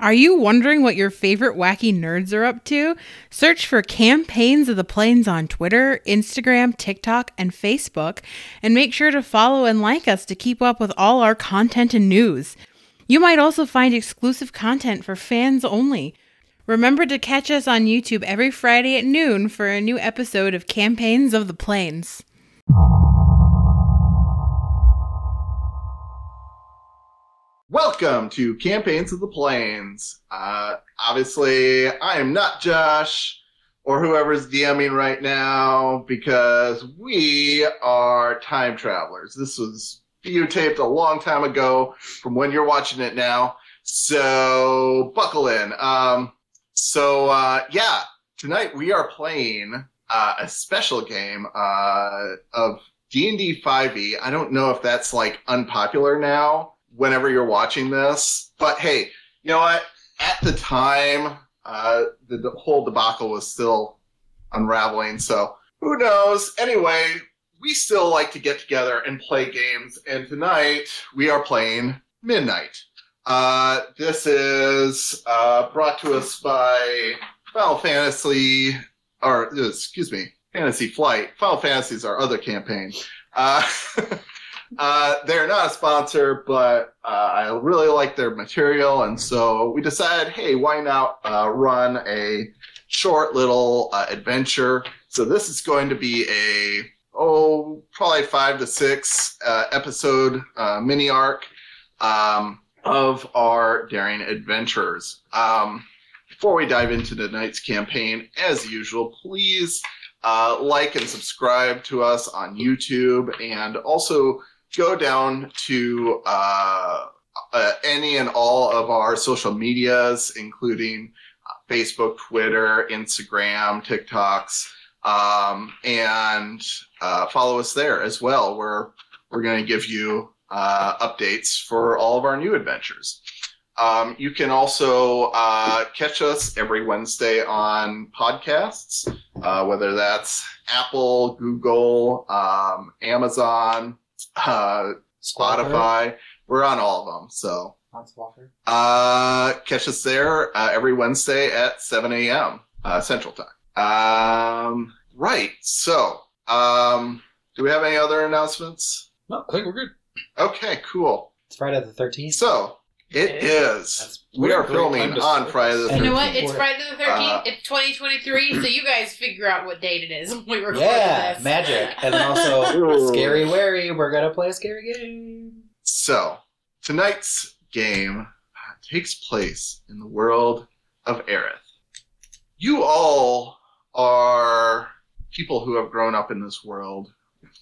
Are you wondering what your favorite wacky nerds are up to? Search for Campaigns of the Plains on Twitter, Instagram, TikTok, and Facebook, and make sure to follow and like us to keep up with all our content and news. You might also find exclusive content for fans only. Remember to catch us on YouTube every Friday at noon for a new episode of Campaigns of the Plains. Welcome to Campaigns of the Plains. Obviously, I am not Josh or whoever's DMing right now because we are time travelers. This was videotaped a long time ago from when you're watching it now, so buckle in. Tonight we are playing a special game of D&D 5e. I don't know if that's like unpopular now whenever you're watching this, but hey, you know what? At the time, the whole debacle was still unraveling, so who knows? Anyway, we still like to get together and play games, and tonight we are playing Midnight. This is brought to us by Fantasy Flight. Final Fantasy is our other campaign. They're not a sponsor, but I really like their material, and so we decided, hey, why not run a short little adventure? So this is going to be probably 5 to 6 episode mini arc of our daring adventures. Before we dive into tonight's campaign, as usual, please like and subscribe to us on YouTube, and also go down to any and all of our social medias, including Facebook, Twitter, Instagram, TikToks, and follow us there as well, where we're going to give you updates for all of our new adventures. You can also catch us every Wednesday on podcasts, whether that's Apple, Google, Amazon, Spotify. We're on all of them, so catch us there every Wednesday at 7 a.m. Central Time. Right, so do we have any other announcements? No, I think we're good. Okay, cool. It's Friday the 13th. So it is. We are filming on Friday the 13th. You know what? It's Friday the 13th. It's 2023, so you guys figure out what date it is when we record this. Magic. And then also, Scary Wary, we're going to play a scary game. So, tonight's game takes place in the world of Aerith. You all are people who have grown up in this world.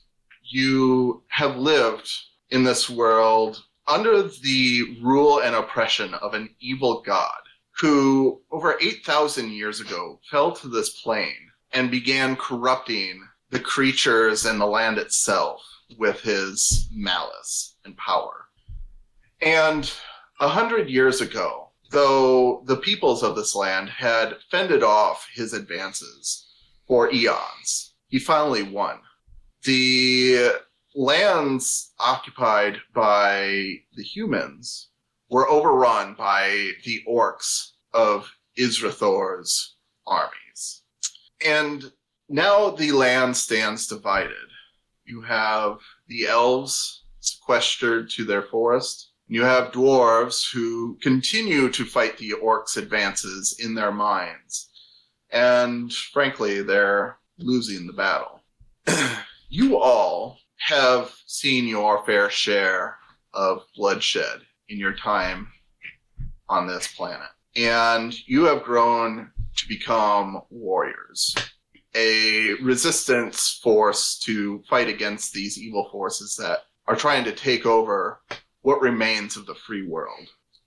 You have lived in this world under the rule and oppression of an evil god who, over 8,000 years ago, fell to this plane and began corrupting the creatures and the land itself with his malice and power. And 100 years ago, though the peoples of this land had fended off his advances for eons, he finally won. The lands occupied by the humans were overrun by the orcs of Israthor's armies. And now the land stands divided. You have the elves sequestered to their forest. You have dwarves who continue to fight the orcs' advances in their minds. And frankly, they're losing the battle. You all have seen your fair share of bloodshed in your time on this planet. And you have grown to become warriors, a resistance force to fight against these evil forces that are trying to take over what remains of the free world.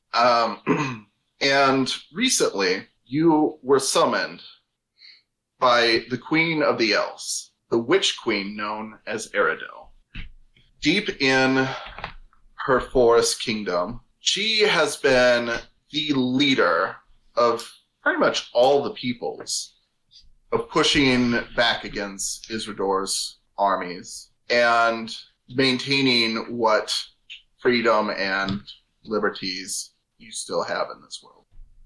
And recently, you were summoned by the Queen of the Elves, the Witch Queen known as Eredil. Deep in her forest kingdom, she has been the leader of pretty much all the peoples of pushing back against Isrador's armies and maintaining what freedom and liberties you still have in this world.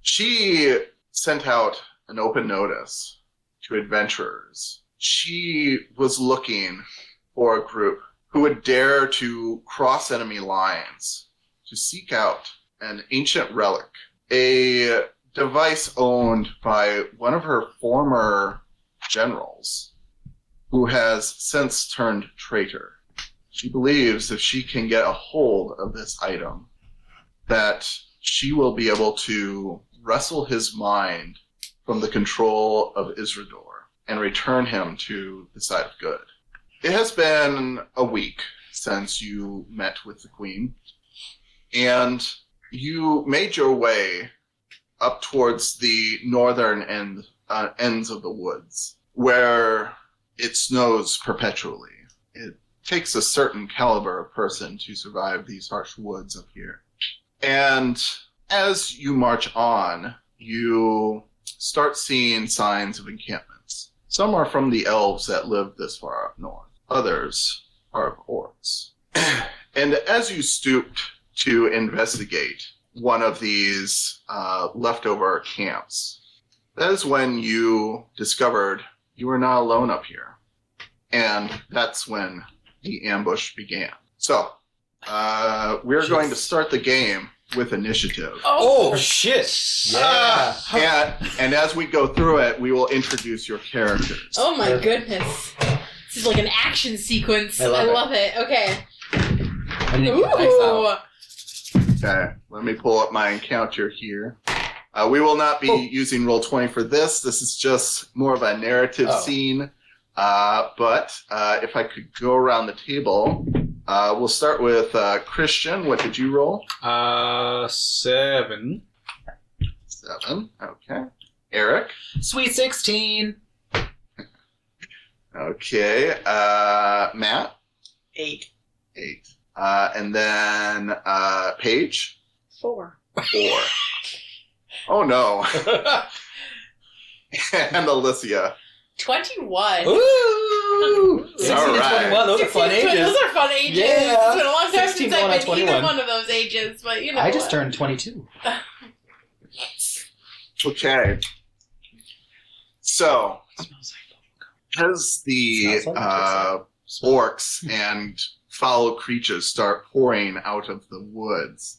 She sent out an open notice to adventurers. She was looking for a group who would dare to cross enemy lines to seek out an ancient relic, a device owned by one of her former generals who has since turned traitor. She believes if she can get a hold of this item, that she will be able to wrestle his mind from the control of Isrador and return him to the side of good. It has been a week since you met with the Queen, and you made your way up towards the northern ends of the woods, where it snows perpetually. It takes a certain caliber of person to survive these harsh woods up here. And as you march on, you start seeing signs of encampments. Some are from the elves that live this far up north. Others are of orcs. And as you stooped to investigate one of these leftover camps, that is when you discovered you were not alone up here. And that's when the ambush began. So, we're going to start the game with initiative. Oh shit! Yeah. And as we go through it, we will introduce your characters. Oh my goodness. This is like an action sequence. I love it. Okay. I need to get dice out. Ooh. Okay, let me pull up my encounter here. We will not be using Roll20 for this. This is just more of a narrative scene. But if I could go around the table, we'll start with Christian. What did you roll? 7. 7. Okay. Eric. Sweet 16. Okay. Matt. 8. 8. And then Paige. 4. 4. Oh no. And Alicia. 21. Ooh! 16 All and right. 21, those are fun ages. Those are fun ages. Yeah. It's been a long time 16 since I've going on been 21. either one of those ages, but you know. I just turned 22. Okay. So, as the Smells like orcs and foul creatures start pouring out of the woods,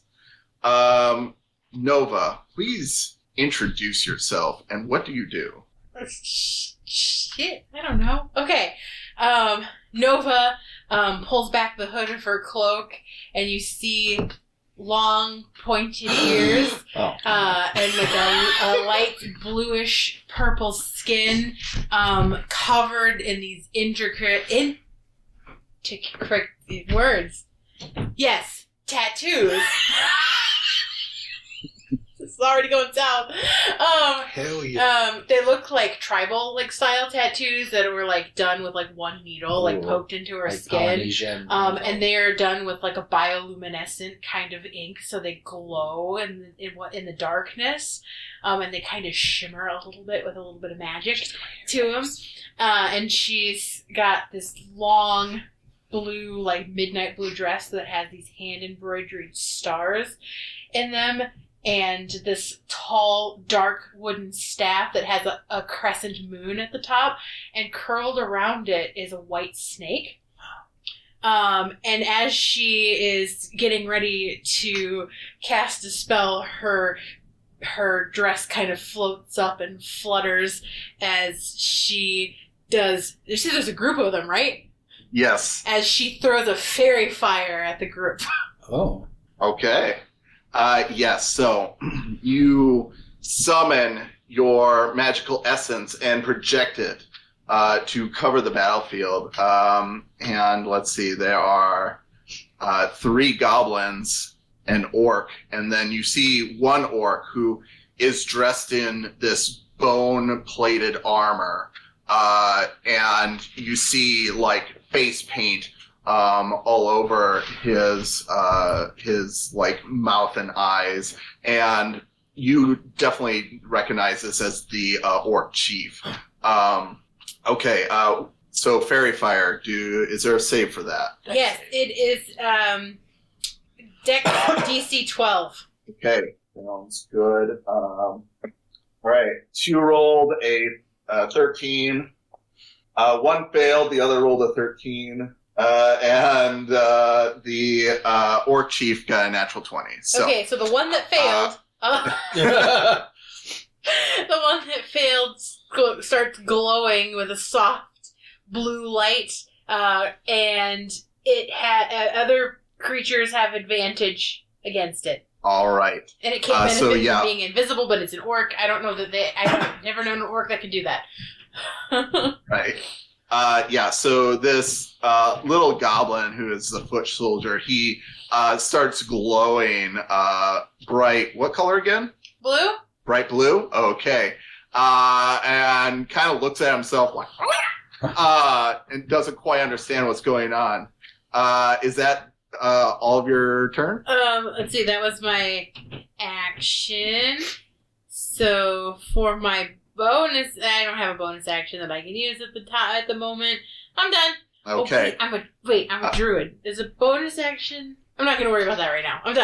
Nova, please introduce yourself, and what do you do? Shit, I don't know. Okay. Nova pulls back the hood of her cloak, and you see long, pointed ears, and like a light bluish purple skin, covered in these intricate words. Yes, tattoos. It's already going south. Hell yeah. They look like tribal style tattoos that were done with one needle poked into her skin. Polynesian. And they are done with a bioluminescent kind of ink, so they glow in the darkness. And they kind of shimmer a little bit with a little bit of magic to them. And she's got this long blue, midnight blue dress that has these hand embroidered stars in them. And this tall, dark wooden staff that has a crescent moon at the top, and curled around it is a white snake. And as she is getting ready to cast a spell, her dress kind of floats up and flutters as she does. You see, there's a group of them, right? Yes. As she throws a fairy fire at the group. Oh. Okay. Yes, so you summon your magical essence and project it to cover the battlefield. And let's see, there are 3 goblins, an orc, and then you see one orc who is dressed in this bone-plated armor. And you see, face paint all over his mouth and eyes, and you definitely recognize this as the orc chief. Okay, so fairy fire. Is there a save for that? Yes, it is Dex DC 12. Okay, Sounds good. All right. 2 rolled a 13. 1 failed. The other rolled a 13. And the orc chief got a natural 20. So, Okay, so the one that failed, the one that failed starts glowing with a soft blue light, and it other creatures have advantage against it. all right. And it can't benefit from being invisible, but it's an orc. I don't know that I've never known an orc that can do that. Right. So this little goblin who is the foot soldier, he starts glowing bright. What color again? Blue? Bright blue? Okay. And kind of looks at himself like, and doesn't quite understand what's going on. Is that all of your turn? Let's see, that was my action. So for my bonus, I don't have a bonus action that I can use at the moment. I'm done. Okay. I'm a druid. Is a bonus action? I'm not going to worry about that right now. I'm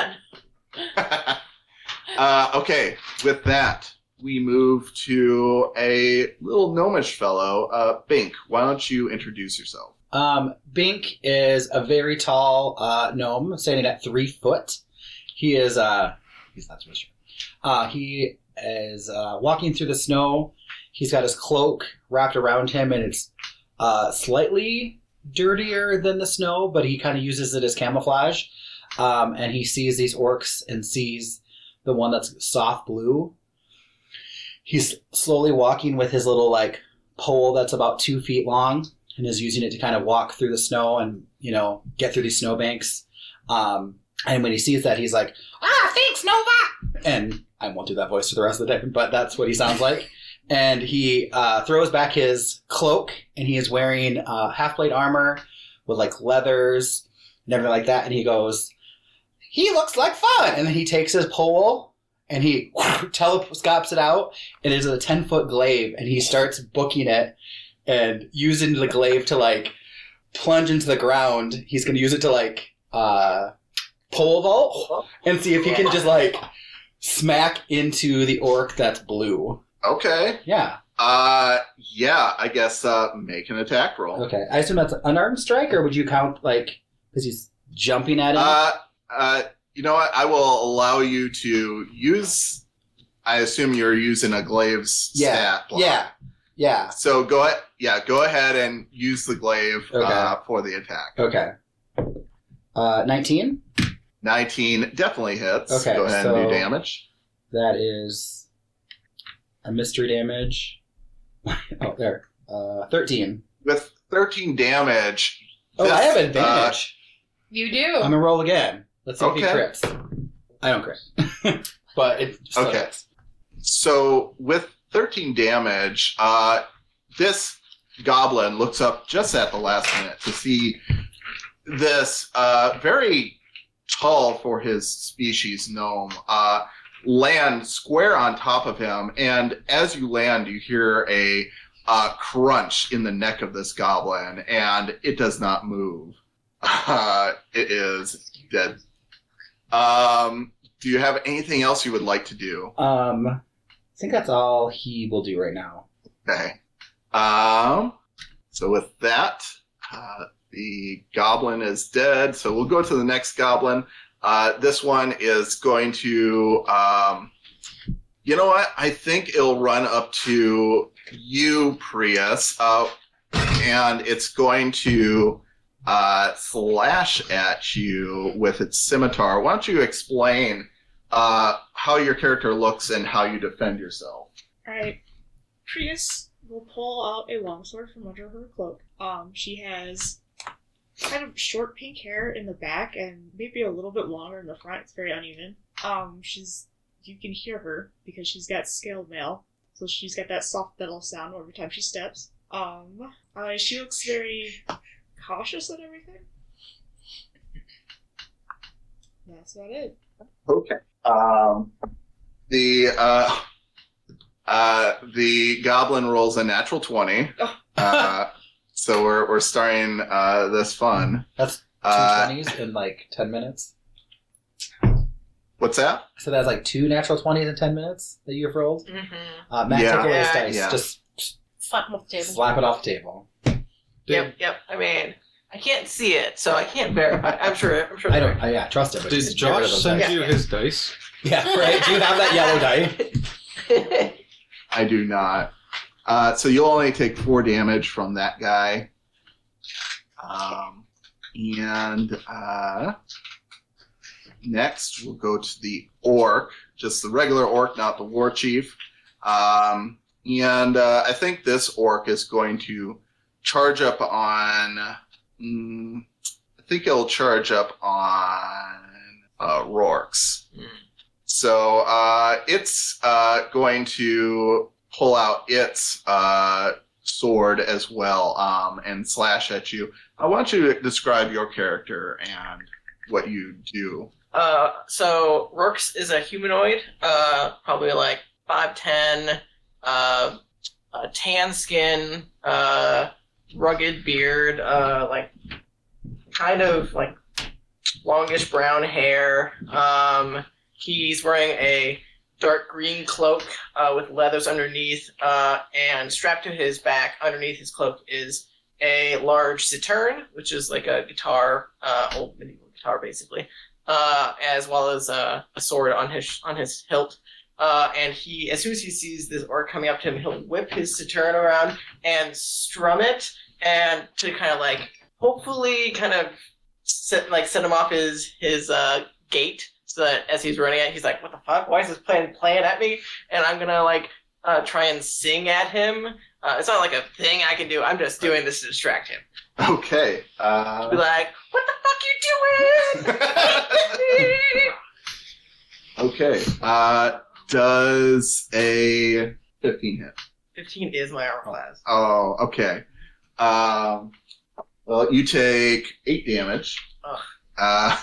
done. Okay. With that, we move to a little gnomish fellow. Bink, why don't you introduce yourself? Bink is a very tall gnome, standing at 3 foot. He is he's not supposed to. He is walking through the snow. He's got his cloak wrapped around him, and it's slightly dirtier than the snow, but he kind of uses it as camouflage. And he sees these orcs and sees the one that's soft blue. He's slowly walking with his little pole that's about 2 feet long, and is using it to kind of walk through the snow and, get through these snowbanks. And when he sees that, he's like, thanks, Nova! And I won't do that voice for the rest of the day, but that's what he sounds like. And he throws back his cloak, and he is wearing half-plate armor with leathers and everything like that. And he goes, he looks like fun! And then he takes his pole, and he telescopes it out, and it is a 10-foot glaive, and he starts booking it and using the glaive to plunge into the ground. He's going to use it to pole vault and see if he can just smack into the orc that's blue. Okay. Yeah. I guess make an attack roll. Okay. I assume that's an unarmed strike, or would you count because he's jumping at him? You know what? I will allow you to use. I assume you're using a glaive's stat block. Yeah. So go ahead. Yeah, go ahead and use the glaive for the attack. Okay. 19? 19 definitely hits. Okay, go ahead and do damage. That is a mystery damage. Oh, there. 13. With 13 damage. Oh, I have advantage. You do. I'm going to roll again. Let's see if he crits. I don't crit. But it still hits. So with 13 damage, this goblin looks up just at the last minute to see this very tall for his species gnome land square on top of him. And as you land, you hear a crunch in the neck of this goblin, and it does not move. It is dead. Do you have anything else you would like to do? I think that's all he will do right now. Okay. So with that, the goblin is dead. So we'll go to the next goblin. This one is going to, you know what? I think it'll run up to you, Prius, and it's going to slash at you with its scimitar. Why don't you explain how your character looks and how you defend yourself? Alright. Prius will pull out a longsword from under her cloak. She has kind of short pink hair in the back and maybe a little bit longer in the front. It's very uneven. You can hear her because she's got scaled mail, so she's got that soft metal sound every time she steps. She looks very cautious and everything. That's about it. Okay. The goblin rolls a natural 20. So we're starting this fun. That's 2 20s in 10 minutes. What's that? So that's like 2 natural 20s in 10 minutes that you've rolled. Mm-hmm. Matt, Yeah. take away his Yeah, dice. yeah. Just Slap him off the table. slap it off the table. Yep. I mean, I can't see it, so I can't verify. I'm sure. I don't. Yeah, trust it. But Did just get rid of Josh those send dice. you his dice? Yeah, right. Do you have that yellow die? I do not. So you'll only take 4 damage from that guy. And next we'll go to the orc, just the regular orc, not the war chief. And I think this orc is going to charge up on. I think it'll charge up on Rorks. So it's going to pull out its sword as well and slash at you. I want you to describe your character and what you do. So Rorks is a humanoid, probably like 5'10", tan skin, rugged beard, like kind of like longish brown hair. He's wearing a dark green cloak with leathers underneath, and strapped to his back underneath his cloak is a large citern, which is like a guitar, old medieval guitar basically, as well as a sword on his hilt. And he, as soon as he sees this orc coming up to him, he'll whip his citern around and strum it, and to kind of like hopefully kind of set him off his gait, so that as he's running it, he's like, "What the fuck? Why is this playing at me?" And I'm gonna like try and sing at him. It's not like a thing I can do. I'm just doing this to distract him. Okay. Be like, "What the fuck you doing?" Okay. Does a 15 hit? 15 is my armor class. Oh, okay. Well, you take 8 damage. Ugh.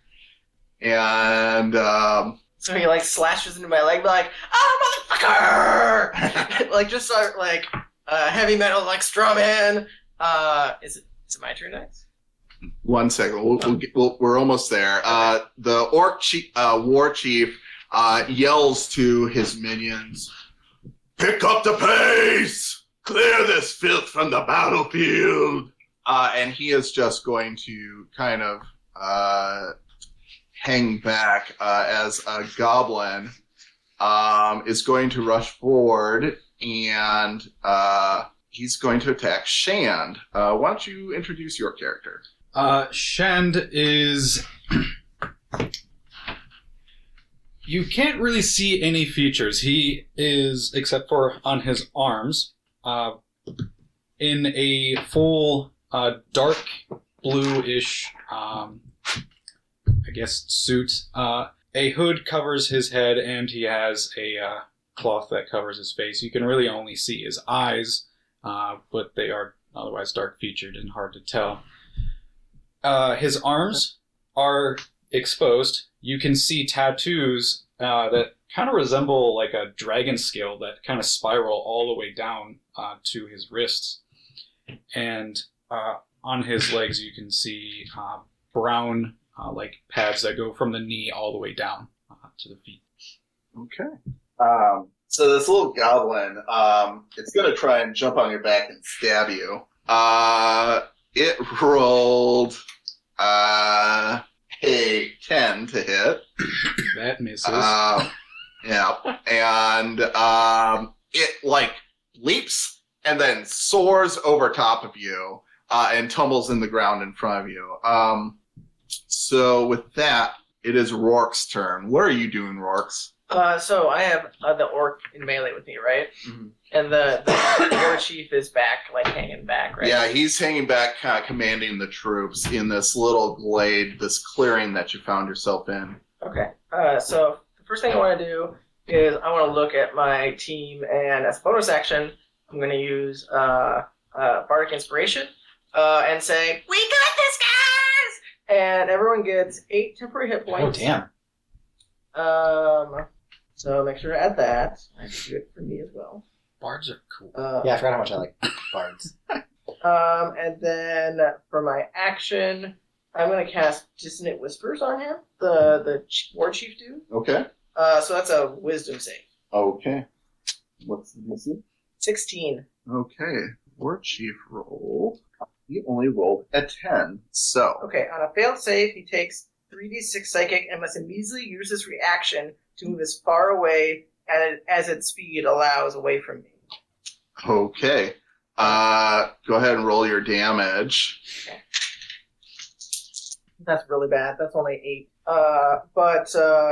And So he like slashes into my leg, be like, "Oh, motherfucker!" Like just start like heavy metal like strumming. Is it my turn next? 1 second. We're almost there. The orc war chief yells to his minions, "Pick up the pace! Clear this filth from the battlefield!" And he is just going to kind of hang back as a goblin is going to rush forward, and he's going to attack Shand. Why don't you introduce your character? Shand is... You can't really see any features. He is, except for on his arms, in a full dark blue-ish, I guess, suit. A hood covers his head, and he has a cloth that covers his face. You can really only see his eyes, but they are otherwise dark-featured and hard to tell. His arms are exposed. You can see tattoos that kind of resemble like a dragon scale that kind of spiral all the way down to his wrists. And on his legs you can see brown like pads that go from the knee all the way down to the feet. Okay. So this little goblin, it's going to try and jump on your back and stab you. It rolled a 10 to hit. That misses. Yeah. And it, like, leaps and then soars over top of you and tumbles in the ground in front of you. So with that, it is Rourke's turn. What are you doing, Rourke's? So I have the orc in melee with me, right? Mm-hmm. And the war chief is back, like hanging back, right? Yeah, he's hanging back, kind of commanding the troops in this little glade, this clearing that you found yourself in. Okay. So the first thing I want to do is I want to look at my team, and as a bonus action, I'm going to use Bardic Inspiration and say, "We got this, guys!" And everyone gets 8 temporary hit points. Oh, damn. So make sure to add that. I have to do it for me as well. Bards are cool. Yeah, I forgot how much I like bards. And then for my action, I'm going to cast Dissonant Whispers on him, the war chief dude. Okay. So that's a wisdom save. Okay. What's the DC? 16. Okay. War Chief rolled. He only rolled a 10. So. Okay, on a failed save, he takes 3d6 psychic and must immediately use his reaction to move as far away as its speed allows away from me. Okay. Go ahead and roll your damage. Okay. That's really bad. That's only 8.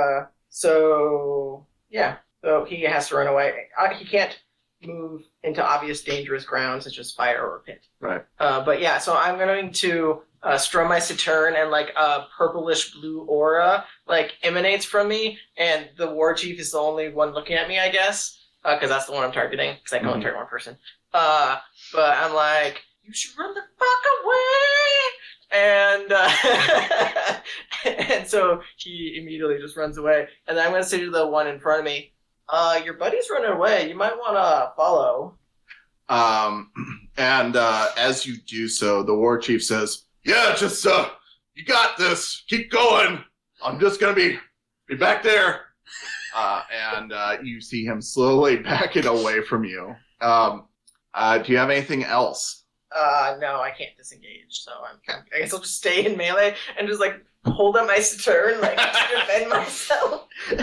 So he has to run away. He can't move into obvious dangerous ground such as fire or pit. Right. So I'm going to strum my Saturn, and like a purplish blue aura like emanates from me, and the war chief is the only one looking at me, I guess, because that's the one I'm targeting, because I can only target one person. But I'm like, you should run the fuck away! And so he immediately just runs away. And then I'm going to say to the one in front of me, your buddy's running away. You might want to follow. As you do so, the war chief says, "Yeah, just you got this. Keep going. I'm just gonna be back there." You see him slowly backing away from you. Do you have anything else? No, I can't disengage. So I guess I'll just stay in melee and just like hold up my Saturn like to defend myself.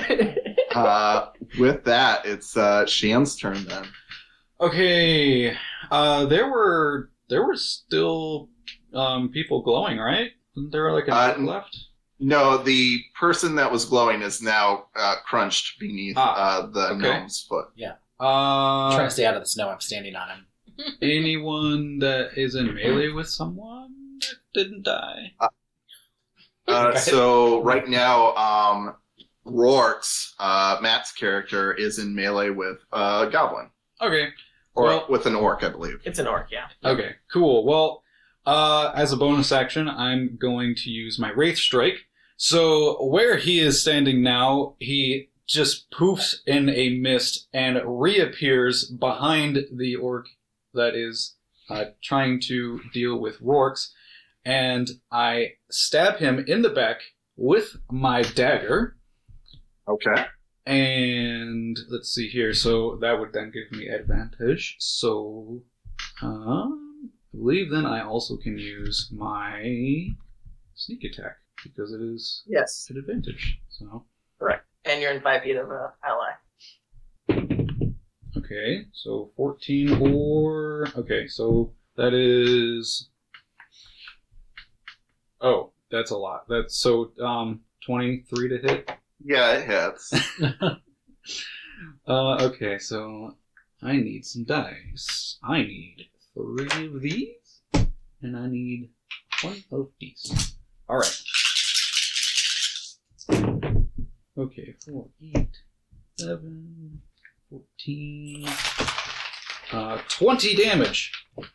With that, it's Shan's turn then. Okay. There were still people glowing, right? Wasn't there like a left? No, the person that was glowing is now crunched beneath the gnome's foot. Yeah. Trying to stay out of the snow. I'm standing on him. Anyone that is in melee with someone that didn't die? So right now, Rourke's, Matt's character, is in melee with a goblin. Okay. Or with an orc, I believe. It's an orc, yeah. Okay, cool. Well, as a bonus action, I'm going to use my Wraith Strike. So where he is standing now, he just poofs in a mist and reappears behind the orc that is trying to deal with Rourke's. And I stab him in the back with my dagger. Okay. And let's see here. So that would then give me advantage. So I believe then I also can use my sneak attack because it is an advantage. So correct. And you're in 5 feet of an ally. Okay, so 14 or... Okay, so that is... Oh, that's a lot. That's so 23 to hit? Yeah, it hits. Okay, so I need some dice. I need 3 of these, and I need 1 of these. Alright. Okay, 4, 8, 7, 14, 20 damage.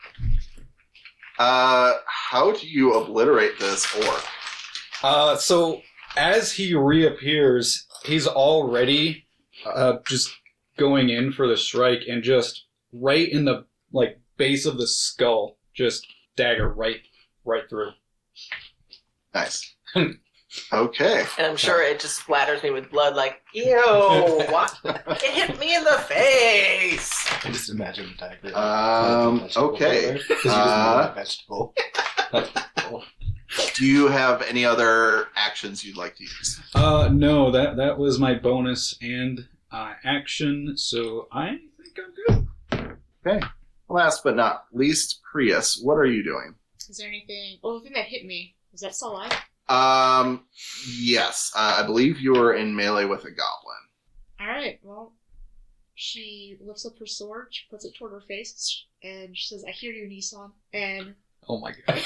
How do you obliterate this orc? So as he reappears, he's already just going in for the strike, and just right in the base of the skull, just dagger right through. Nice. Okay. And I'm sure it just splatters me with blood, like, ew, what? It hit me in the face! I just imagine the dagger. Okay. Because you just know that vegetable. Do you have any other actions you'd like to use? No, that was my bonus and action, so I think I'm good. Okay. Last but not least, Prius, what are you doing? Is there anything... Oh, the thing that hit me, is that still alive? Yes. I believe you were in melee with a goblin. Alright, well, she lifts up her sword, she puts it toward her face, and she says, "I hear you, Nissan." And... Oh my god.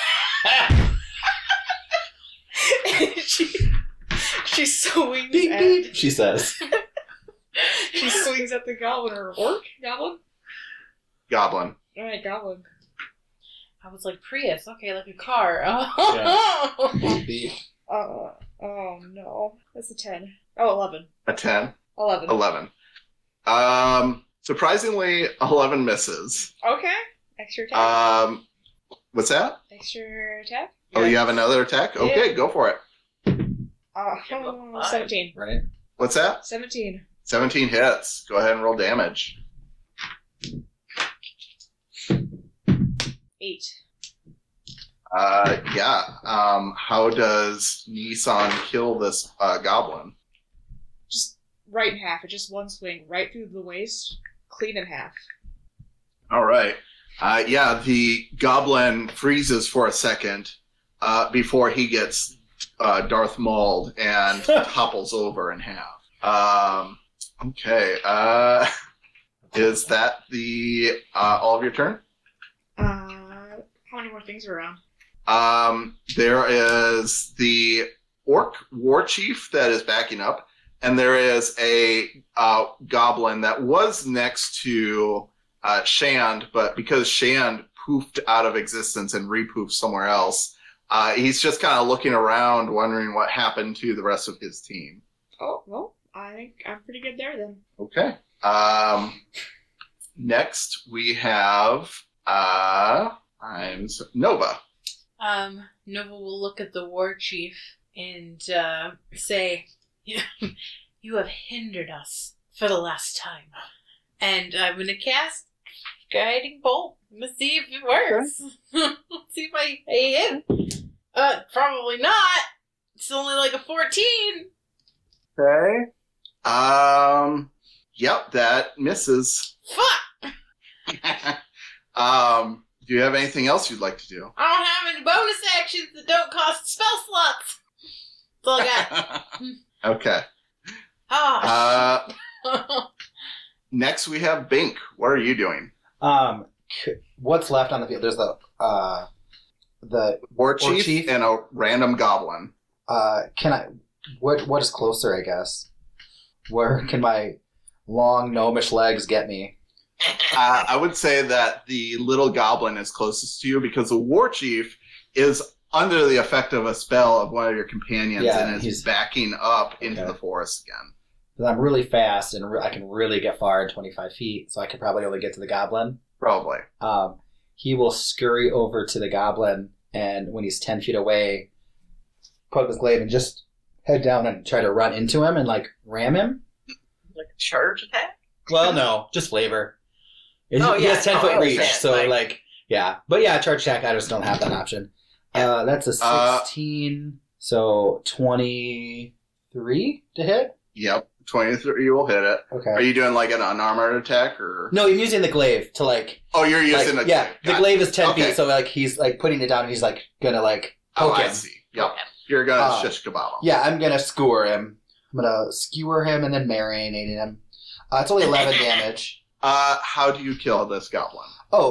she swings Beep, at... beep, she says. She swings at the goblin, or orc? Goblin? Goblin. Alright, goblin. I was like, Prius, okay, like a car. Beep, beep. Oh no. That's a 10. Oh, 11. A 10? 11. 11. Surprisingly, 11 misses. Okay. Extra attack? What's that? Extra attack? Oh, you have another attack? Okay, go for it. 17. Right? What's that? 17. 17 hits. Go ahead and roll damage. 8. How does Nissan kill this goblin? Just right in half. It's just one swing, right through the waist, clean in half. All right. The goblin freezes for a second before he gets Darth Mauled and topples over in half. Okay. Is that the all of your turn? How many more things are around? There is the orc war chief that is backing up, and there is a goblin that was next to Shand, but because Shand poofed out of existence and repoofed somewhere else, he's just kind of looking around, wondering what happened to the rest of his team. Oh, well, I think I'm pretty good there then. Okay. Next, we have Nova. Nova will look at the war chief and say, "You have hindered us for the last time." And I'm going to cast Guiding Bolt. I'm going to see if it works. See if I hit. Probably not. It's only like a 14. Okay. Yep, that misses. Fuck! Do you have anything else you'd like to do? I don't have any bonus actions that don't cost spell slots. That's all I got. Okay. Oh. Next, we have Bink. What are you doing? What's left on the field? There's the War chief and a random goblin. What is closer, I guess? Where can my long gnomish legs get me? I would say that the little goblin is closest to you because the war chief is under the effect of a spell of one of your companions and is backing up into the forest again. Because I'm really fast and I can really get far in 25 feet, so I could probably only get to the goblin. Probably. He will scurry over to the goblin, and when he's 10 feet away, put up his glaive and just head down and try to run into him and, like, ram him. Like a charge attack? Well, no, just flavor. He has 10-foot reach, so, But yeah, charge attack, I just don't have that option. That's a 16, so 23 to hit? Yep, 23, you will hit it. Okay. Are you doing, like, an unarmored attack, or...? No, I'm using the glaive to, like... Oh, you're using the glaive. Yeah, the glaive is 10 feet, so, like, he's, like, putting it down, and he's, like, gonna, like, poke him. I see. Yep. You're gonna shish kebab him. Yeah, I'm gonna skewer him. I'm gonna skewer him and then marinate him. It's only 11 damage. How do you kill this goblin?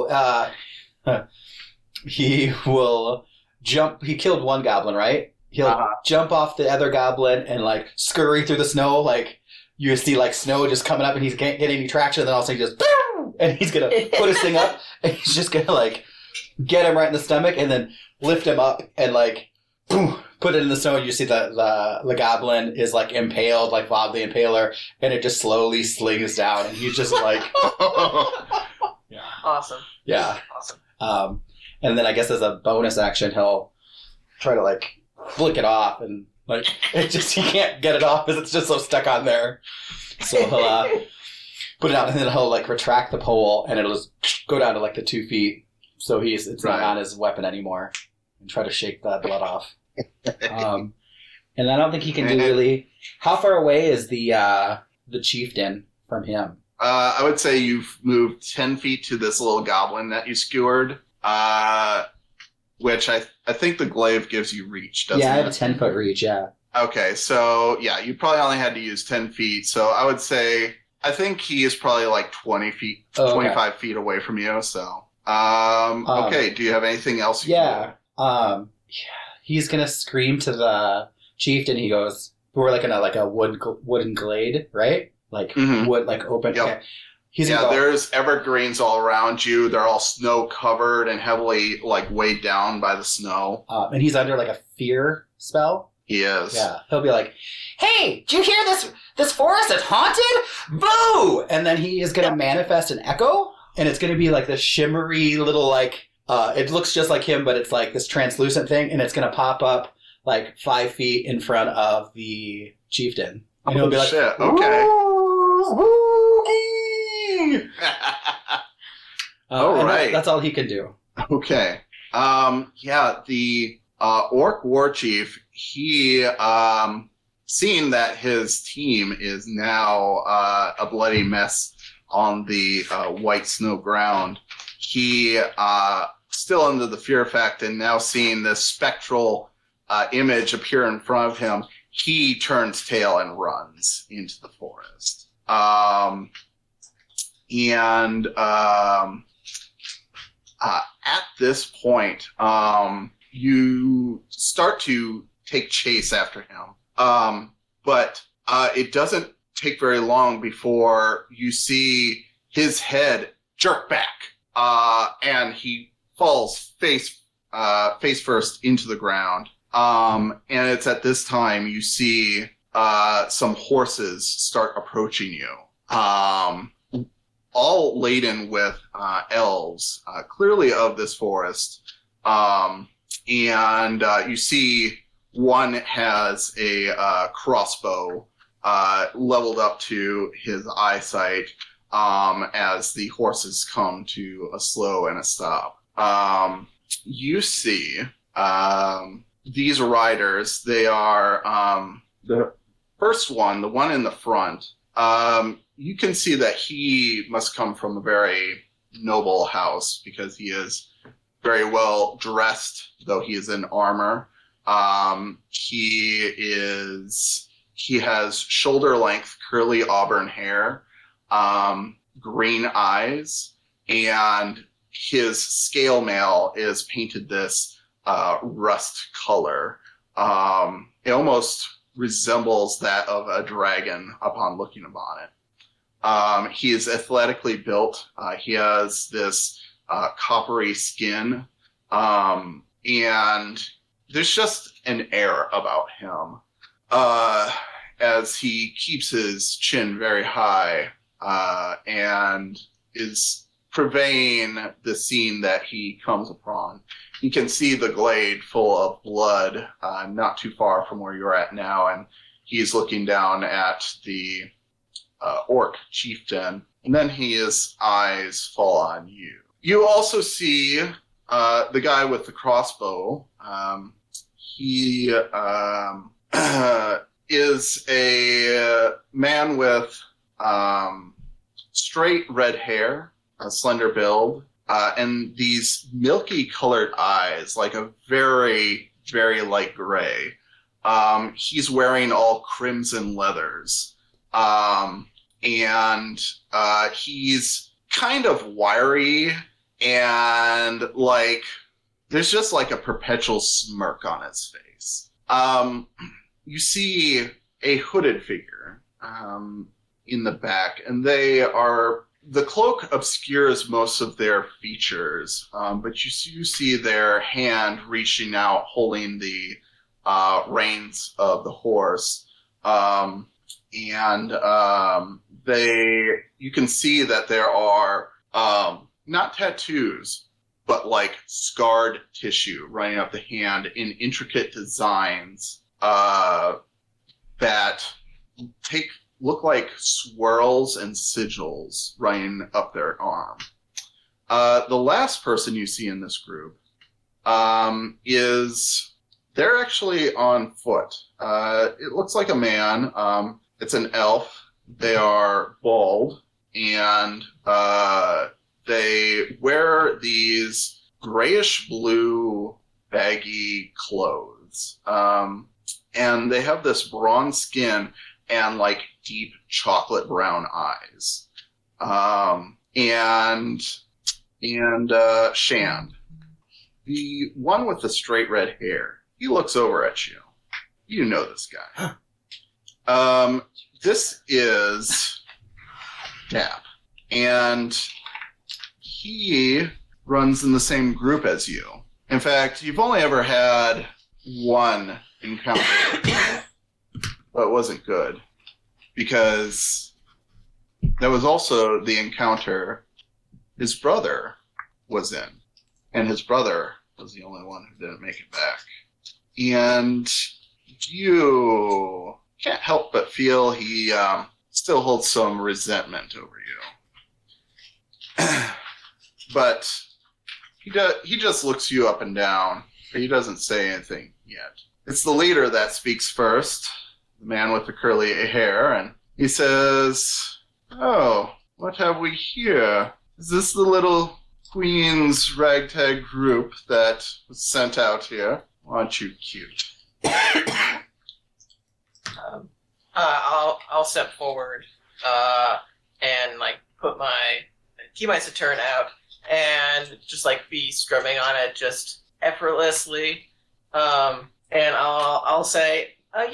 He will jump. He killed one goblin, right? He'll jump off the other goblin and, like, scurry through the snow. Like, you see, like, snow just coming up and he can't get any traction. And then all of a sudden he just, boom! And he's gonna put his thing up and he's just gonna, like, get him right in the stomach and then lift him up and, like, boom! Put it in the snow, and you see the goblin is, like, impaled, like Bob the Impaler, and it just slowly slings down, and he's just like... Yeah. Awesome. Yeah. Awesome. And then I guess as a bonus action, he'll try to, like, flick it off, and, like, he can't get it off because it's just so stuck on there. So he'll put it out, and then he'll, like, retract the pole, and it'll just go down to, like, the 2 feet, so it's not on his weapon anymore, and try to shake the blood off. And I don't think he can do really. How far away is the chieftain from him? I would say you've moved 10 feet to this little goblin that you skewered, which I think the glaive gives you reach, doesn't it? Yeah, I have a 10-foot reach, yeah. Okay, so yeah, you probably only had to use 10 feet, so I would say, I think he is probably like 20 feet, 25 feet away from you, so. Okay, do you have anything else you can do? He's gonna scream to the chieftain. He goes, "We're like in a wooden glade, right? Like wood, like open." Yep. Okay. He's gonna go, there's evergreens all around you. They're all snow covered and heavily like weighed down by the snow. And he's under like a fear spell. He is. Yeah. He'll be like, "Hey, do you hear this? This forest is haunted! Boo!" And then he is gonna manifest an echo, and it's gonna be like this shimmery little like It looks just like him, but it's like this translucent thing, and it's going to pop up like 5 feet in front of the chieftain. And it'll be like, shit. Okay. All and right. that's all he can do. Okay. Yeah, the orc war chief, he seeing that his team is now a bloody mess on the white snow ground, he still under the fear effect, and now seeing this spectral image appear in front of him, he turns tail and runs into the forest. At this point, you start to take chase after him. But it doesn't take very long before you see his head jerk back, and he falls face first into the ground. And it's at this time you see some horses start approaching you. All laden with elves, clearly of this forest. And you see one has a crossbow leveled up to his eyesight as the horses come to a slow and a stop. You see these riders. They are the first one, the one in the front. You can see that he must come from a very noble house because he is very well dressed, though he is in armor. He has shoulder length curly auburn hair, green eyes, and his scale mail is painted this rust color. It almost resembles that of a dragon upon looking upon it. He is athletically built. He has this coppery skin, and there's just an air about him as he keeps his chin very high and is purveying the scene that he comes upon. You can see the glade full of blood not too far from where you're at now, and he's looking down at the orc chieftain, and then his eyes fall on you. You also see the guy with the crossbow. He is a man with straight red hair, a slender build, and these milky colored eyes, like a very, very light gray. He's wearing all crimson leathers. And he's kind of wiry, and like there's just like a perpetual smirk on his face. You see a hooded figure in the back, and the cloak obscures most of their features, but you see their hand reaching out, holding the reins of the horse. You can see that there are not tattoos, but like scarred tissue running up the hand in intricate designs that look like swirls and sigils running up their arm. The last person you see in this group they're actually on foot. It looks like a man. It's an elf. They are bald, and they wear these grayish-blue baggy clothes. And they have this bronze skin and, like, deep chocolate brown eyes. And Shand, the one with the straight red hair, he looks over at you. You know this guy. This is Dap, and he runs in the same group as you. In fact, you've only ever had one encounter, but it wasn't good, because that was also the encounter his brother was in. and his brother was the only one who didn't make it back. And you can't help but feel he still holds some resentment over you. But he just looks you up and down. He doesn't say anything yet. It's the leader that speaks first, the man with the curly hair, and he says, "Oh, what have we here? Is this the little Queen's ragtag group that was sent out here? Aren't you cute?" I'll step forward and like keep my Saturn out and just like be strumming on it just effortlessly. And I'll say,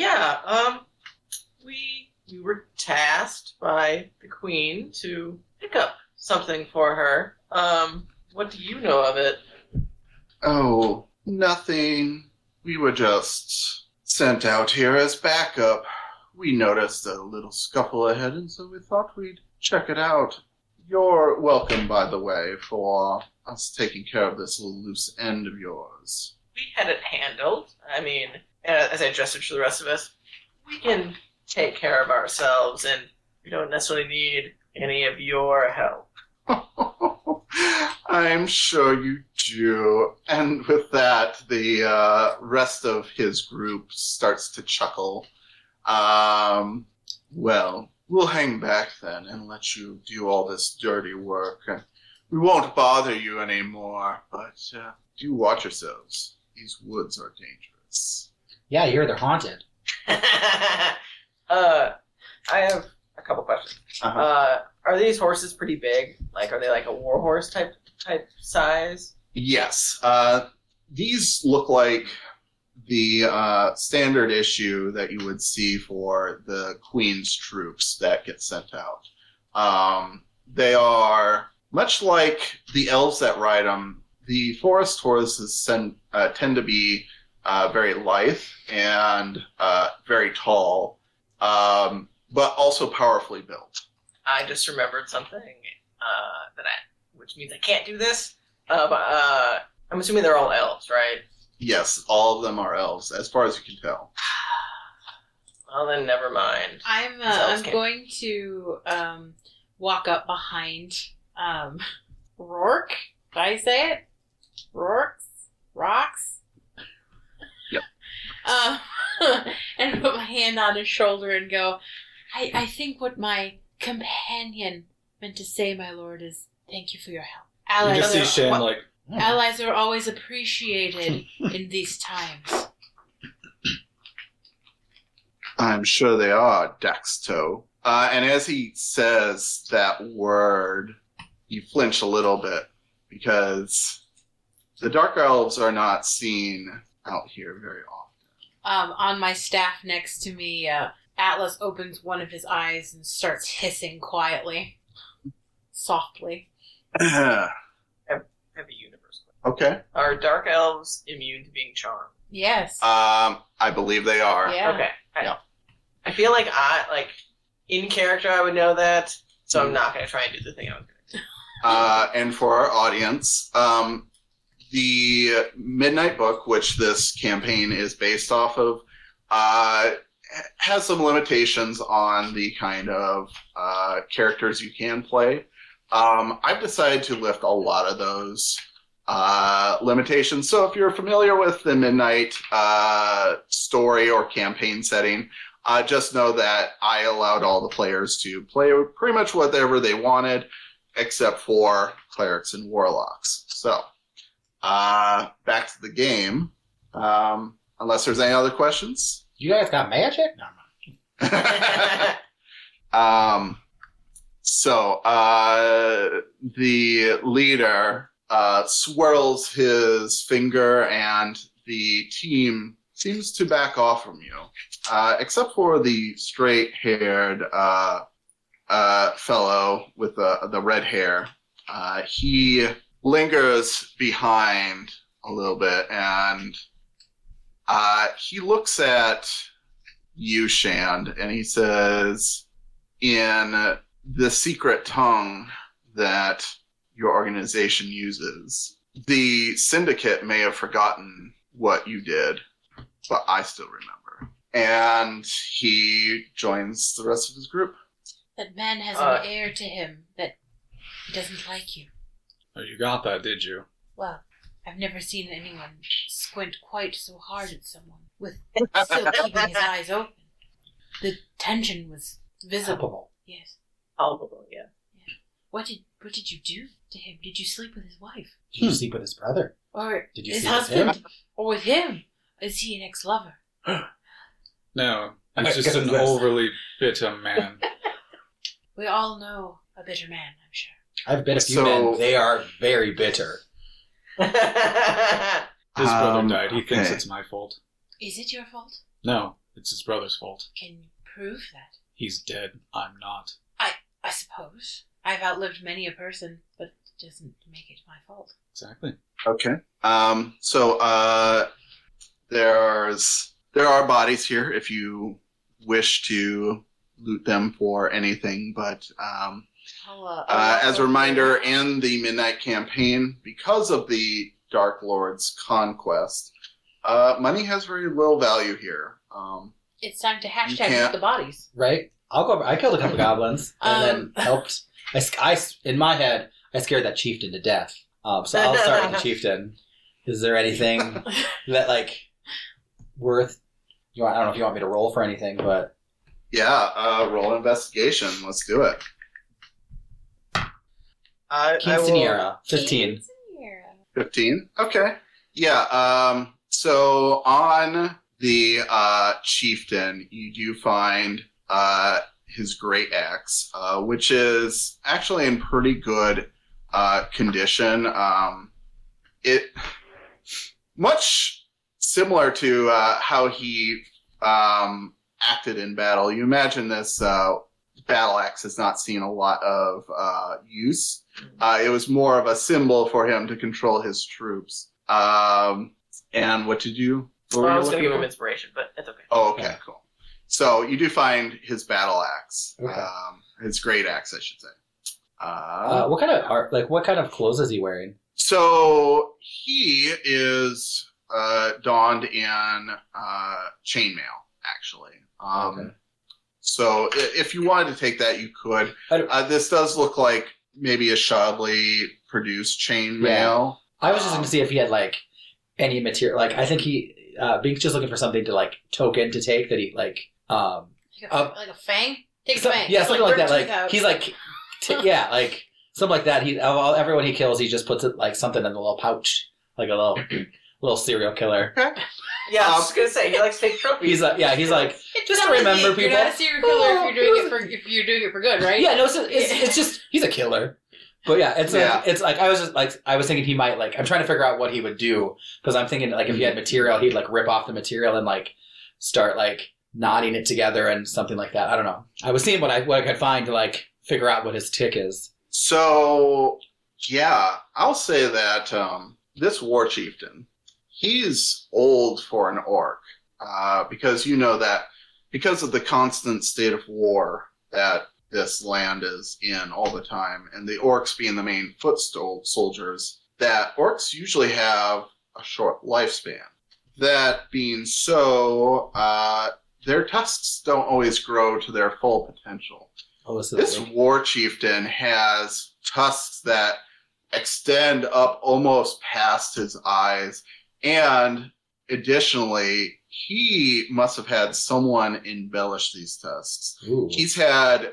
we were tasked by the Queen to pick up something for her. What do you know of it? "Oh, nothing. We were just sent out here as backup. We noticed a little scuffle ahead, and so we thought we'd check it out. You're welcome, by the way, for us taking care of this little loose end of yours." We had it handled. I mean, as I gestured to the rest of us, we can take care of ourselves, and we don't necessarily need any of your help. "I'm sure you do." And with that, the rest of his group starts to chuckle. "Well, we'll hang back then and let you do all this dirty work. And we won't bother you anymore, but do watch yourselves. These woods are dangerous." Yeah, you hear they're haunted. I have a couple questions. Uh-huh. Are these horses pretty big? Like, are they like a war horse type size? Yes. These look like the standard issue that you would see for the Queen's troops that get sent out. They are much like the elves that ride them. The forest horses tend to be very lithe and very tall, but also powerfully built. I just remembered something which means I can't do this. But I'm assuming they're all elves, right? Yes, all of them are elves, as far as you can tell. Well, then never mind. I'm going to walk up behind Rourke. Did I say it? Rocks? Yep. And put my hand on his shoulder and go, I think what my companion meant to say, my lord, is thank you for your help. You just see Shan like, Allies are always appreciated in these times. I'm sure they are, Daxto. And as he says that word, you flinch a little bit because the Dark Elves are not seen out here very often. On my staff next to me, Atlas opens one of his eyes and starts hissing quietly. Softly. I have a universe question. Okay. Are dark elves immune to being charmed? Yes. I believe they are. Yeah. Okay. Yeah. I feel like in character I would know that, so I'm not going to try and do the thing I was going to do. And for our audience, the Midnight Book, which this campaign is based off of, has some limitations on the kind of characters you can play. I've decided to lift a lot of those limitations. So if you're familiar with the Midnight story or campaign setting, just know that I allowed all the players to play pretty much whatever they wanted, except for clerics and warlocks. So, back to the game. Unless there's any other questions. You guys got magic? No, So, the leader swirls his finger and the team seems to back off from you, except for the straight-haired fellow with the red hair. He lingers behind a little bit, and he looks at you, Shand, and he says, in the secret tongue that your organization uses, the syndicate may have forgotten what you did, but I still remember. And he joins the rest of his group. That man has an air to him that doesn't like you. Oh, you got that, did you? Well, I've never seen anyone squint quite so hard at someone with still keeping his eyes open. The tension was visible. Palpable. Yes. Palpable, yeah. What did you do to him? Did you sleep with his wife? Did you sleep with his brother? Or Did you his sleep with husband? him? Or with him? Is he an ex-lover? No, I he's just guess an it's this. overly bitter man. We all know a bitter man, I'm sure. I've been a few So- men. They are very bitter. His brother died. He okay. thinks it's my fault. Is it your fault? No, it's his brother's fault. Can you prove that? He's dead. I'm not. I suppose. I've outlived many a person, but it doesn't make it my fault. Exactly. Okay. There are bodies here if you wish to loot them for anything, but as a reminder, in the Midnight Campaign, because of the Dark Lord's conquest, money has very little value here. It's time to You hashtag can't- loot the bodies. Right? I'll go. I killed a couple goblins and Um, then helped. In my head, I scared that chieftain to death. So I'll start with the chieftain. Is there anything that worth? I don't know if you want me to roll for anything, but Yeah, roll investigation. Let's do it. I will, Quinceanera, 15. 15? Okay. Yeah, so on the chieftain, you do find his great axe, which is actually in pretty good condition. It much similar to how he acted in battle. You imagine this battle axe has not seen a lot of use. It was more of a symbol for him to control his troops. And what did you? What were I you was going to looking give him for? inspiration, but it's okay. Oh, okay, Yeah. cool. So you do find his battle axe, Okay. his great axe, I should say. What kind of art? What kind of clothes is he wearing? So he is donned in chainmail, actually. Okay. So if you wanted to take that, you could. I This does look like maybe a shoddily produced chainmail. I was just going to see if he had any material. I think he Bink's just looking for something to token to take that he Like a fang? Take a fang. Yeah, something like rip that. teeth out. He's something like that. Of all everyone he kills, he just puts it something in a little pouch, like a little serial killer. Yeah, I was just going to say, he likes to take trophies. He's It's just to not remember You're people. not a serial killer if you're doing it for good, right? Yeah, no, it's just he's a killer. But yeah, it's I was thinking he might I'm trying to figure out what he would do because I'm thinking if he had material, he'd rip off the material and start knotting it together and something like that. I don't know. I was seeing what I could find to figure out what his tick is. So, yeah, I'll say that this war chieftain, he's old for an orc, because you know that because of the constant state of war that this land is in all the time, and the orcs being the main foot soldiers, that orcs usually have a short lifespan. That being so, their tusks don't always grow to their full potential. Oh, This war chieftain has tusks that extend up almost past his eyes, and additionally, he must have had someone embellish these tusks. Ooh. He's had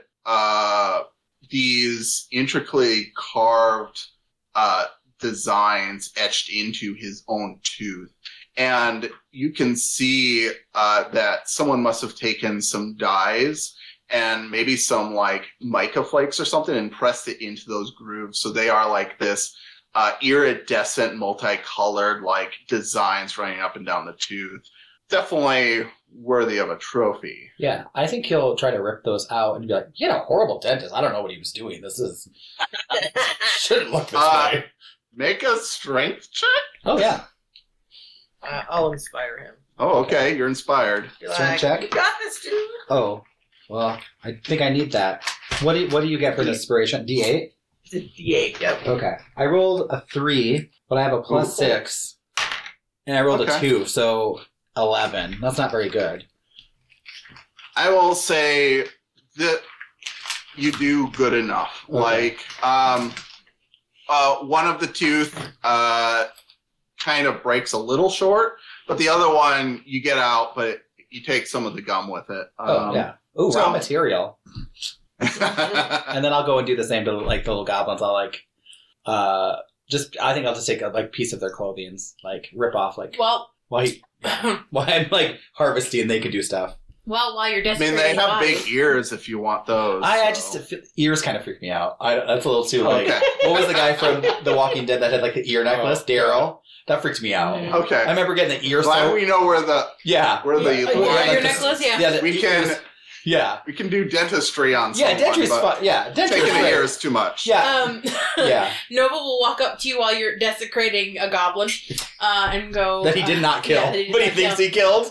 these intricately carved designs etched into his own tooth. And you can see that someone must have taken some dyes and maybe some mica flakes or something and pressed it into those grooves. So they are this iridescent, multicolored designs running up and down the tooth. Definitely worthy of a trophy. Yeah, I think he'll try to rip those out and be like, "He had a horrible dentist. I don't know what he was doing. This is shouldn't look this way." Make a strength check? Oh yeah, I'll inspire him. Oh, okay. You're inspired. Be Strength check? You got this, dude. Oh, well, I think I need that. What do you get for the inspiration? D8? It's a D8, yep. Okay. I rolled a 3, but I have a plus 6. And I rolled a 2, so 11. That's not very good. I will say that you do good enough. Okay. Like, one of the tooth kind of breaks a little short, but the other one you get out, but you take some of the gum with it. Yeah. Ooh, so- raw material. And then I'll go and do the same to like the little goblins. I'll like, I think I'll just take a like piece of their clothing, like rip off like Well, while I'm like harvesting, they can do stuff. while you're I desperate. mean, they have big ears if you want those. I so. just ears kind of freak me out. That's a little too like. Okay. What was the guy from The Walking Dead that had like the ear necklace? Daryl. That freaked me out. Mhm. Okay. I remember getting the ear. Glad we know where the Yeah. where the Yeah, your like necklace, yeah. Yeah. we can Yeah. we can do dentistry on Yeah. someone, Dentry's but fun. Yeah. Dentry's taking the great. ear is too much. Yeah. Yeah. Noble will walk up to you while you're desecrating a goblin, and go. That he did not kill, yeah, that he did but he not thinks kill. he killed.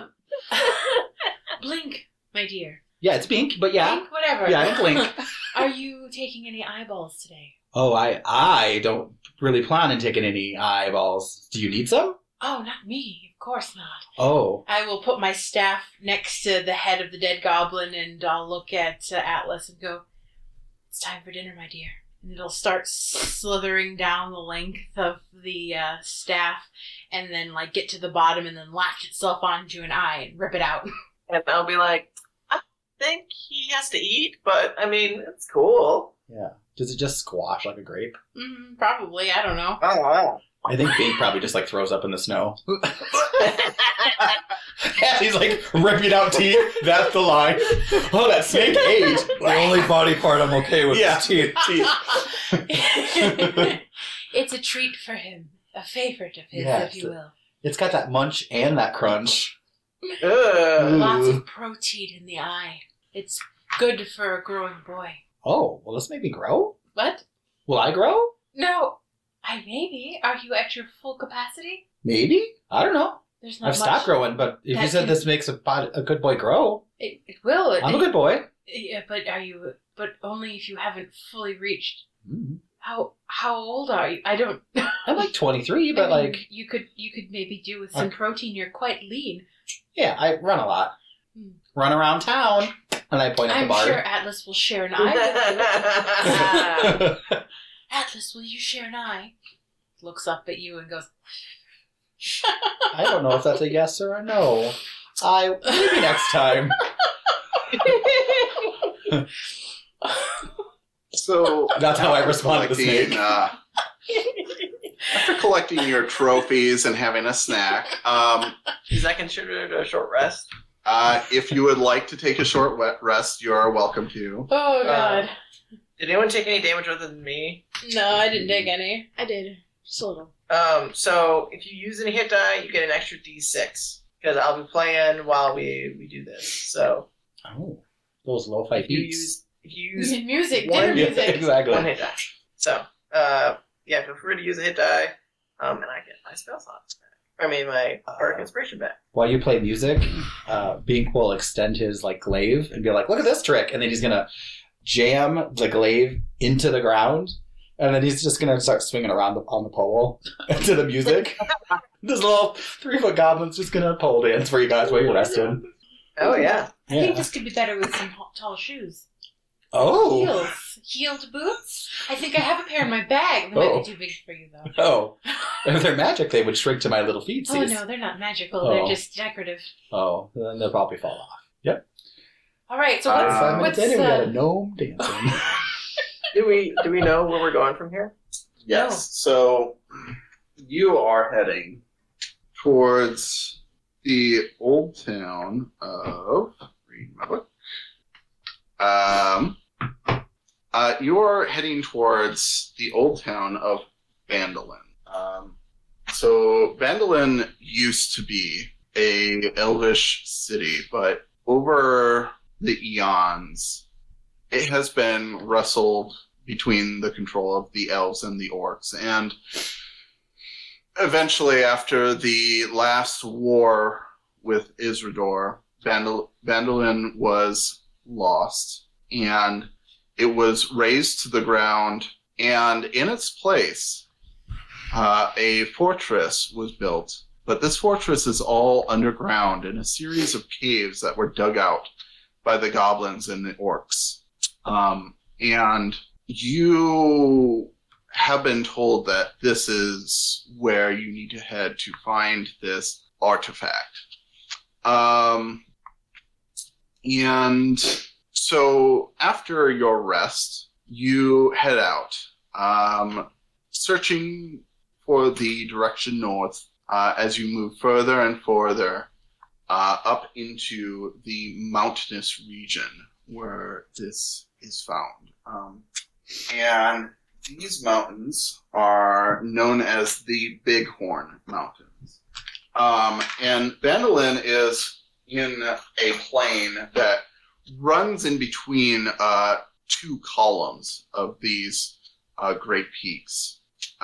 Blink, my dear. Yeah, it's Bink, but yeah. Blink, whatever. Yeah, I don't blink. Are you taking any eyeballs today? Oh, I don't really plan on taking any eyeballs. Do you need some? Oh, not me. Of course not. Oh. I will put my staff next to the head of the dead goblin, and I'll look at Atlas and go, "It's time for dinner, my dear." And it'll start slithering down the length of the staff, and then like get to the bottom, and then latch itself onto an eye and rip it out. And I'll be like, I think he has to eat, but I mean, it's cool. Yeah. Does it just squash like a grape? Probably. I don't know. I don't know. I think Bink probably just like throws up in the snow. He's like ripping out teeth. That's the line. Oh, that snake ate. The only body part I'm okay with Yeah. is teeth. It's a treat for him. A favorite of his, Yes. if you will. It's got that munch and that crunch. Ugh. Lots of protein in the eye. It's good for a growing boy. Oh, will this make me grow? What? Will I grow? No. Maybe. Are you at your full capacity? Maybe. I don't know. There's not I've much. stopped growing, but if you that said can- this makes a good boy grow, It will. I'm a good boy. Yeah, but are you? But only if you haven't fully reached. Mhm. How old are you? I don't. I'm like 23, but I mean, like, you could maybe do with some protein. You're quite lean. yeah, I run a lot. Hmm. Run around town. And I point at the I'm bard. sure Atlas will share an eye with you. Atlas, will you share an eye? Looks up at you and goes. I don't know if that's a yes or a no. Maybe next time. So That's how I after respond to the collecting, snake. After collecting your trophies and having a snack, Is that considered a short rest? if you would like to take a short rest, you are welcome to. Oh God! Did anyone take any damage other than me? No, I didn't take any. I did. Just a little. So if you use any hit die, you get an extra D6. Because I'll be playing while we do this. So Oh, those lo-fi if you beats. use Music, one- dinner Yeah, music. exactly. one hit die. So yeah, feel free to use a hit die. And I get my spell slots back. I mean my Bardic Inspiration back. While you play music, Bink will extend his like glaive and be like, "Look at this trick!" And then he's gonna jam the glaive into the ground, and then he's just gonna start swinging around on the pole to the music. This little 3-foot goblin's just gonna pole dance for you guys while you're resting. Oh yeah. I think this could be better with some tall shoes. Oh. Heeled boots. I think I have a pair in my bag. They might Oh. be too big for you though. Oh. If they're magic, they would shrink to my little feet. Oh no, they're not magical. They're Oh. just decorative. Oh, then they'll probably fall off. Yep. All right. So 5 what's minutes in, and we got a gnome dancing. Do we know where we're going from here? Yes. So you are heading towards the old town of. Read my book. You're heading towards the old town of Vandalin. So Vandalin used to be a elvish city, but over the eons, it has been wrestled between the control of the elves and the orcs, and eventually, after the last war with Isrador, Vandalin was lost, and it was razed to the ground And in its place, a fortress was built. But this fortress is all underground in a series of caves that were dug out by the goblins and the orcs. And you have been told that this is where you need to head to find this artifact. And so after your rest, you head out, searching for the direction north as you move further and further up into the mountainous region where this is found. And these mountains are known as the Bighorn Mountains. And Bandolin is in a plain that runs in between two columns of these great peaks.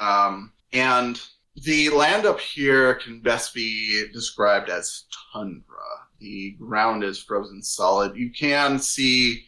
And the land up here can best be described as tundra. The ground is frozen solid. You can see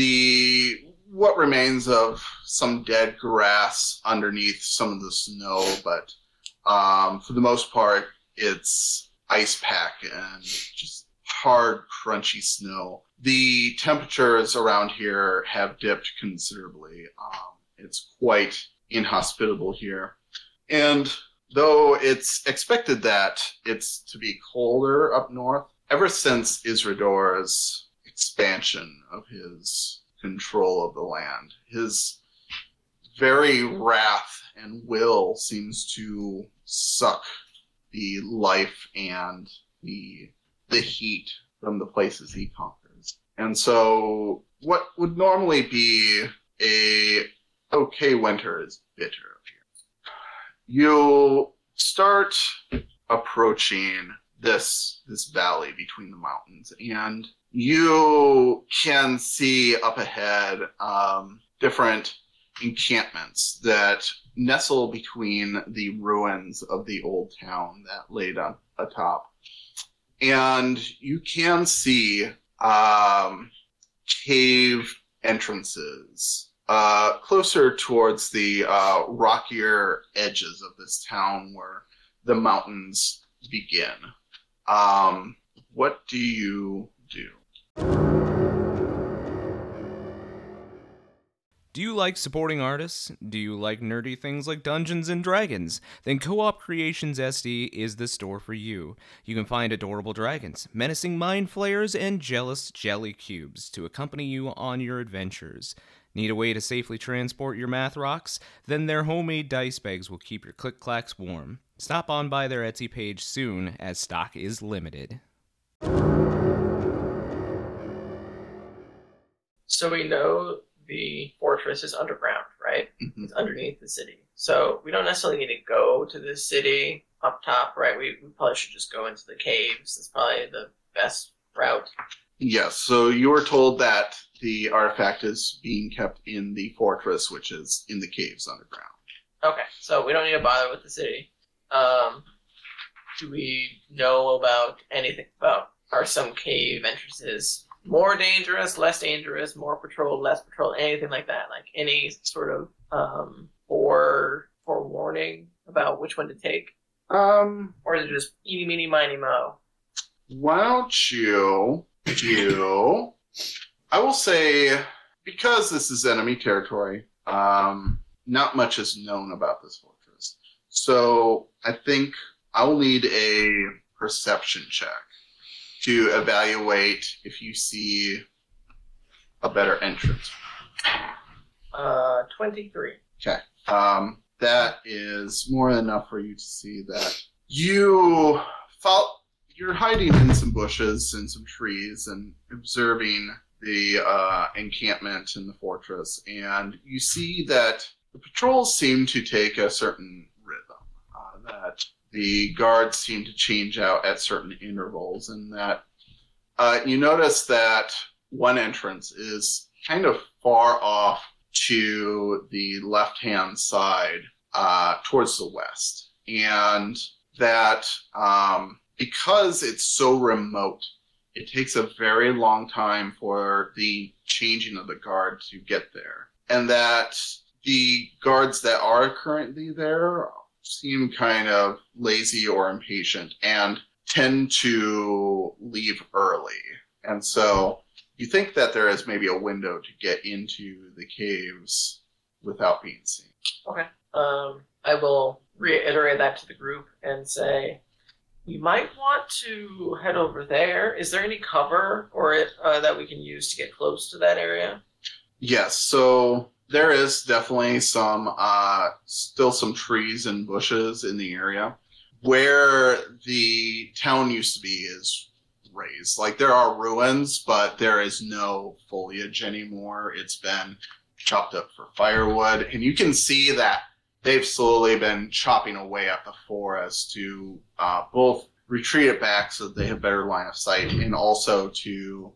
what remains of some dead grass underneath some of the snow, but for the most part, it's ice pack and just hard, crunchy snow. The temperatures around here have dipped considerably. It's quite inhospitable here. And though it's expected that it's to be colder up north, ever since Isrador's expansion of his control of the land, his very wrath and will seems to suck the life and the heat from the places he conquers. And so what would normally be a okay winter is bitter up here. You'll start approaching this valley between the mountains, and you can see up ahead different encampments that nestle between the ruins of the old town that laid on atop. And you can see cave entrances closer towards the rockier edges of this town where the mountains begin. What do you do? Do you like supporting artists? Do you like nerdy things like Dungeons and Dragons? Then Co-op Creations SD is the store for you. You can find adorable dragons, menacing mind flayers, and jealous jelly cubes to accompany you on your adventures. Need a way to safely transport your math rocks? Then their homemade dice bags will keep your click-clacks warm. Stop on by their Etsy page soon, as stock is limited. So we know the fortress is underground, right? Mm-hmm. It's underneath the city. So we don't necessarily need to go to the city up top, right? We probably should just go into the caves. That's probably the best route. Yes, so you were told that the artifact is being kept in the fortress, which is in the caves underground. Okay, so we don't need to bother with the city. Do we know about anything about, are some cave entrances more dangerous, less dangerous, more patrolled, less patrolled, anything like that? Like any sort of forewarning about which one to take? Or is it just eeny, meeny, miny, mo? Why don't you do... I will say, because this is enemy territory, not much is known about this fortress. So I think I'll need a perception check to evaluate if you see a better entrance. 23. Okay. That is more than enough for you to see that you're hiding in some bushes and some trees and observing the encampment in the fortress, and you see that the patrols seem to take a certain rhythm, that the guards seem to change out at certain intervals, and that you notice that one entrance is kind of far off to the left-hand side towards the west, and that because it's so remote, it takes a very long time for the changing of the guard to get there, and that the guards that are currently there seem kind of lazy or impatient and tend to leave early. And so you think that there is maybe a window to get into the caves without being seen. Okay. I will reiterate that to the group and say, you might want to head over there. Is there any cover or that we can use to get close to that area? Yes, so there is definitely some, still some trees and bushes in the area. Where the town used to be is raised. Like, there are ruins, but there is no foliage anymore. It's been chopped up for firewood, and you can see that they've slowly been chopping away at the forest to both retreat it back so that they have better line of sight, and also to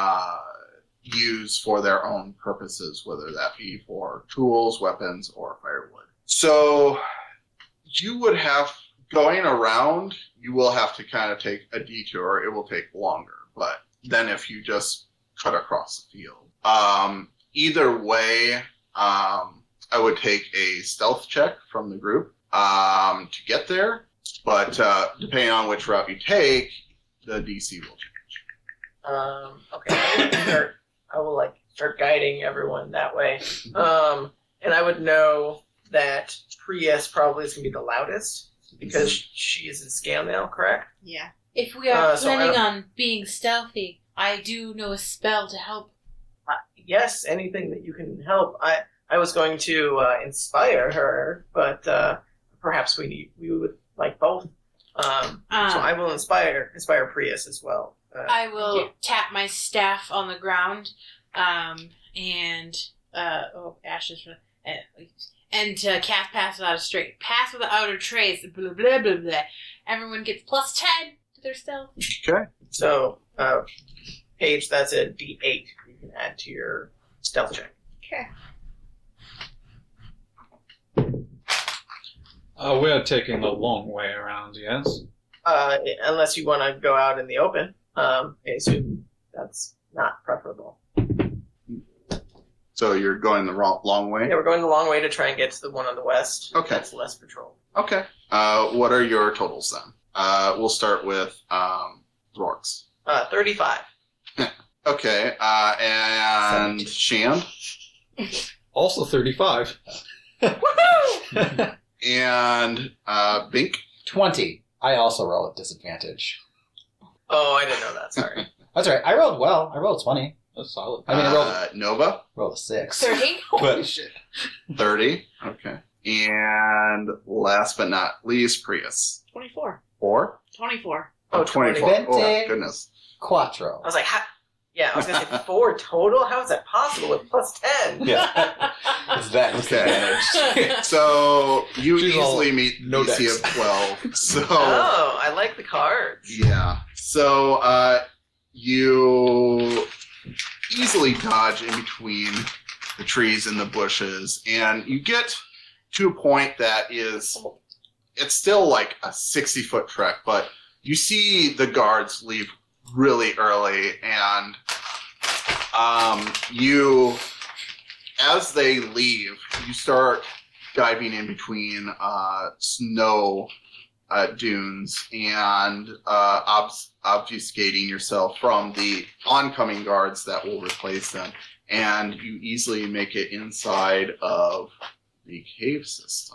use for their own purposes, whether that be for tools, weapons, or firewood. So you would have, going around, you will have to kind of take a detour. It will take longer, but then if you just cut across the field. Either way, I would take a stealth check from the group to get there, but depending on which route you take, the DC will change. Okay. I will start guiding everyone that way. And I would know that Prius probably is going to be the loudest because she is in scale now, correct? Yeah. If we are So planning on being stealthy, I do know a spell to help. Yes, anything that you can help. I was going to inspire her, but perhaps we would like both. So I will inspire Prius as well. I will tap my staff on the ground, and ashes, and cast pass without a trace. Blah blah blah blah. Everyone gets plus 10 to their stealth. Okay. So, Paige, that's a D8 you can add to your stealth check. Okay. We are taking the long way around, yes? Unless you want to go out in the open. I assume that's not preferable. So you're going the long way? Yeah, we're going the long way to try and get to the one on the west. Okay. That's less patrol. Okay. What are your totals then? We'll start with Rorks. 35. Okay. And Shan? Also 35. Woohoo! And Bink? 20. I also roll at disadvantage. Oh, I didn't know that. Sorry. That's all right. I rolled well. I rolled 20. That's solid. I mean, I Nova? rolled a 6. 30? But shit. 30. Okay. And last but not least, Prius. 24. 4? 24. Oh, 24. 20. Oh, goodness. Quattro. I was like, I was going to say 4 total? How is that possible with plus 10? Yeah. It's that disadvantage. So you She's all easily meet no DC dex. of 12. So Oh, I like the cards. yeah. So you easily dodge in between the trees and the bushes, and you get to a point that it's still like a 60-foot trek, but you see the guards leave really early, and as they leave, you start diving in between snow dunes and obfuscating yourself from the oncoming guards that will replace them, and you easily make it inside of the cave system.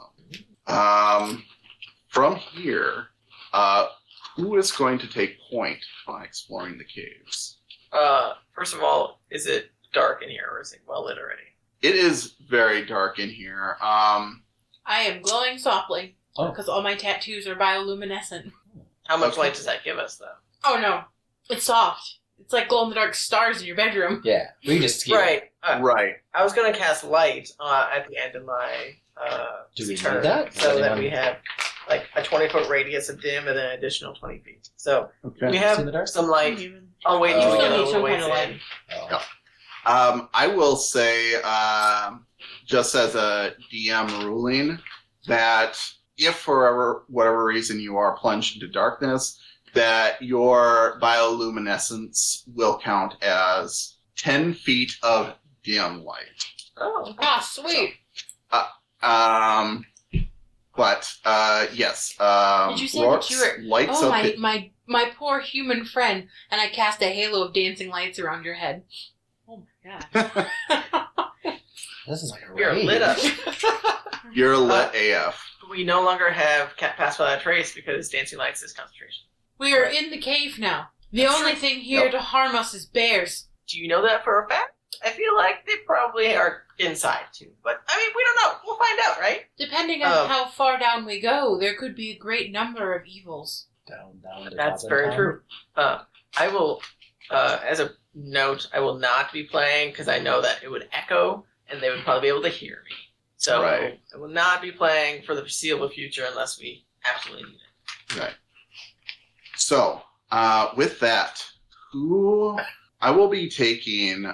From here, who is going to take point on exploring the caves? First of all, is it dark in here or is it well lit already? It is very dark in here. I am glowing softly Oh. because all my tattoos are bioluminescent. How much Okay. light does that give us, though? Oh no, it's soft. It's like glow in the dark stars in your bedroom. Yeah. We just skip. Right. Right. I was going to cast light at the end of my Do we turn, need that? so that Anyone- we have like a 20-foot radius of dim and then an additional 20 feet. So Okay. we See in the have dark? some light. Even. I'll wait Oh. till we You get still a need little some ways kind of light. in. Oh. I will say, just as a DM ruling, that if for whatever reason you are plunged into darkness, that your bioluminescence will count as 10 feet of dim light. Oh. Ah, sweet. Yes. Did you say Rourke that you were? lights Oh, up. my poor human friend, and I cast a halo of dancing lights around your head. Oh my god! This is like a You're rave. lit up. You're lit AF. We no longer have Pass Without a Trace because Dancing Lights is concentration. We are in the cave now. The That's only true. thing here to harm us is bears. Do you know that for a fact? I feel like they probably are inside too. But, I mean, we don't know. We'll find out, right? Depending on how far down we go, there could be a great number of evils. Down, to That's top very and true. I will, as a note, I will not be playing because I know that it would echo and they would probably be able to hear me. So Right. I will not be playing for the foreseeable future unless we absolutely need it. Right. So, with that, I will be taking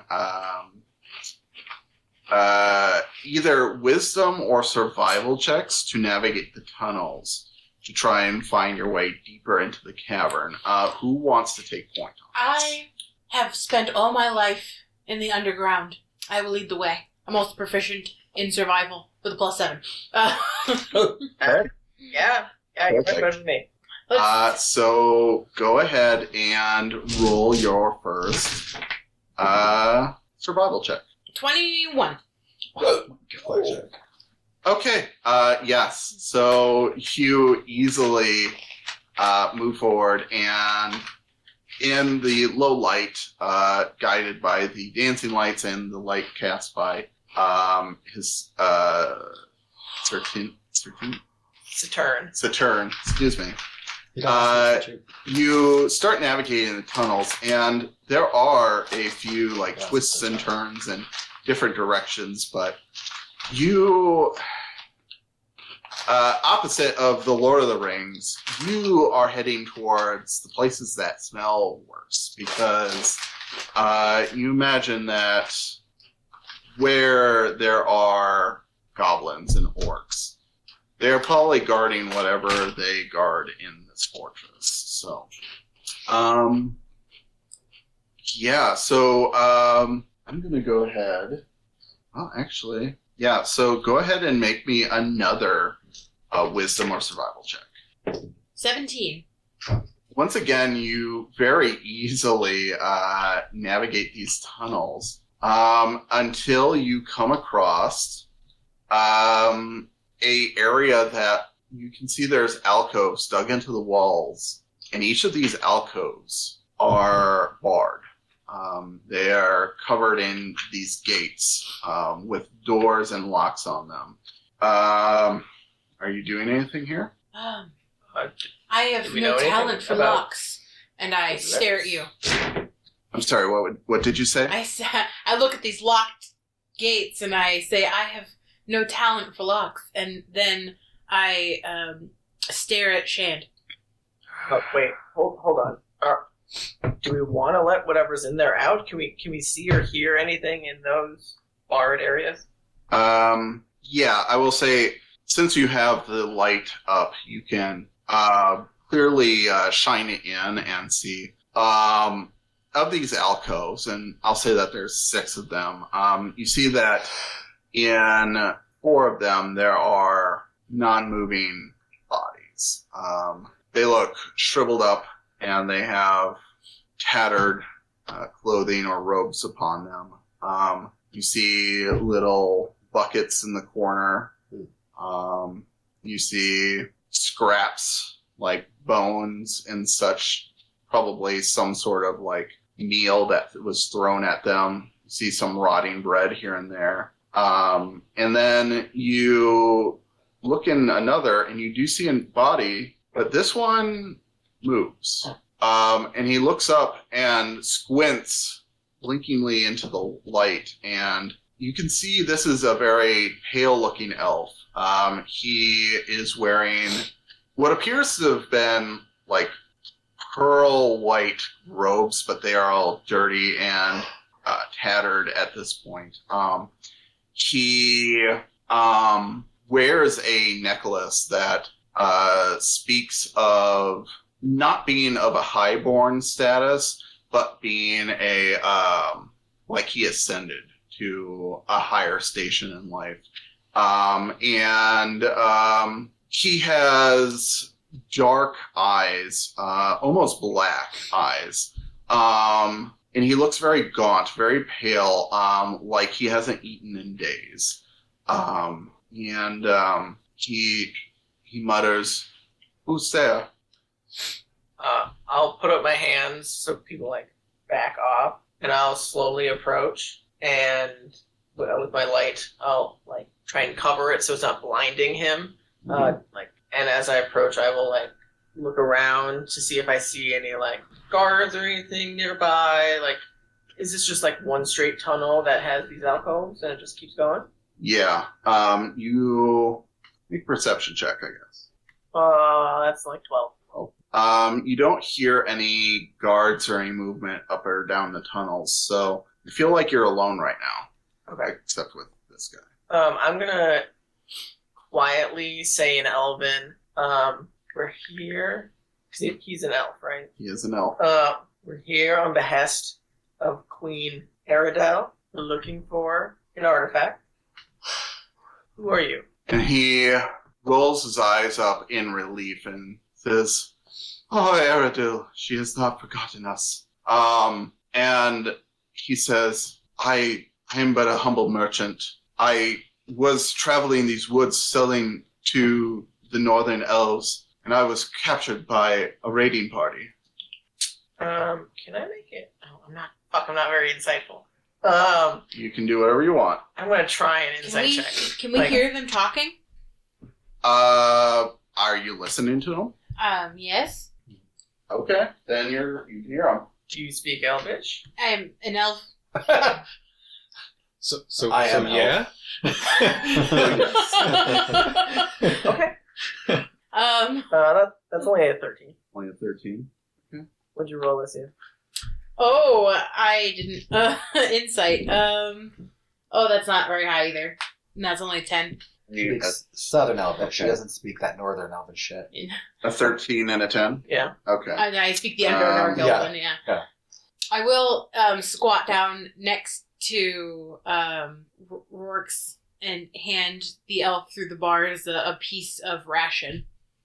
either wisdom or survival checks to navigate the tunnels to try and find your way deeper into the cavern. Who wants to take point on this? I have spent all my life in the underground. I will lead the way. I'm also proficient in survival with a +7. Yeah, you're much better than me. So go ahead and roll your first survival check. 21. Okay. Yes. So you easily move forward, and in the low light, guided by the dancing lights and the light cast by his Saturn. Excuse me. You start navigating the tunnels, and there are a few twists and turns in different directions, but you, opposite of the Lord of the Rings, you are heading towards the places that smell worse, because you imagine that where there are goblins and orcs, they're probably guarding whatever they guard in this fortress. So, yeah. So, I'm going to go ahead. Oh, actually, yeah. So go ahead and make me another wisdom or survival check. 17. Once again, you very easily navigate these tunnels until you come across a area that you can see there's alcoves dug into the walls, and each of these alcoves are barred. They are covered in these gates with doors and locks on them. Are you doing anything here? I have no talent for locks, and I stare at you. I'm sorry, what did you say? I look at these locked gates, and I say, I have no talent for locks, and then I stare at Shand. Oh, wait, hold on. Do we want to let whatever's in there out? Can we see or hear anything in those barred areas? Yeah, I will say, since you have the light up, you can clearly shine it in and see. Of these alcoves, and I'll say that there's 6 of them, you see that in 4 of them there are non-moving bodies. They look shriveled up, and they have tattered clothing or robes upon them. You see little buckets in the corner. You see scraps like bones and such, probably some sort of meal that was thrown at them. You see some rotting bread here and there. And then you look in another, and you do see a body, but this one moves. And he looks up and squints blinkingly into the light, and you can see this is a very pale-looking elf. He is wearing what appears to have been pearl white robes, but they are all dirty and tattered at this point. He wears a necklace that speaks of not being of a highborn status, but being he ascended to a higher station in life. And he has dark eyes, almost black eyes. And he looks very gaunt, very pale, like he hasn't eaten in days. He mutters, "Who's there?" I'll put up my hands so people like back off, and I'll slowly approach, and with my light, I'll like try and cover it so it's not blinding him. And as I approach, I will like look around to see if I see any like guards or anything nearby. Like, is this just like one straight tunnel that has these alcoves and it just keeps going? Yeah. You make a perception check, I guess. That's like 12. You don't hear any guards or any movement up or down the tunnels, so you feel like you're alone right now. Okay. Except with this guy. I'm gonna quietly say in Elven, we're here. He's an elf, right? He is an elf. We're here on behest of Queen Aradel. We're looking for an artifact. Who are you? And he rolls his eyes up in relief and says, "Oh, Aradil, she has not forgotten us." And he says, I am but a humble merchant. I was traveling these woods selling to the northern elves, and I was captured by a raiding party. Can I make it? Oh, I'm not very insightful. You can do whatever you want. I'm gonna try an insight check. Can we hear them talking? Are you listening to them? Yes. Okay, then you can hear them. Do you speak Elvish? I'm an elf. So I am yeah. Okay. That's only a 13. Only a 13. What'd you roll this year? Oh, I didn't. Insight. Oh, that's not very high either. And that's only a 10. She speaks Southern Elvish. She doesn't speak that Northern Elvish shit. A 13 and a 10? Yeah. Okay. I speak the Underdark yeah. Elven, yeah. Yeah. I will squat down next to Rourke's and hand the elf through the bars a piece of ration.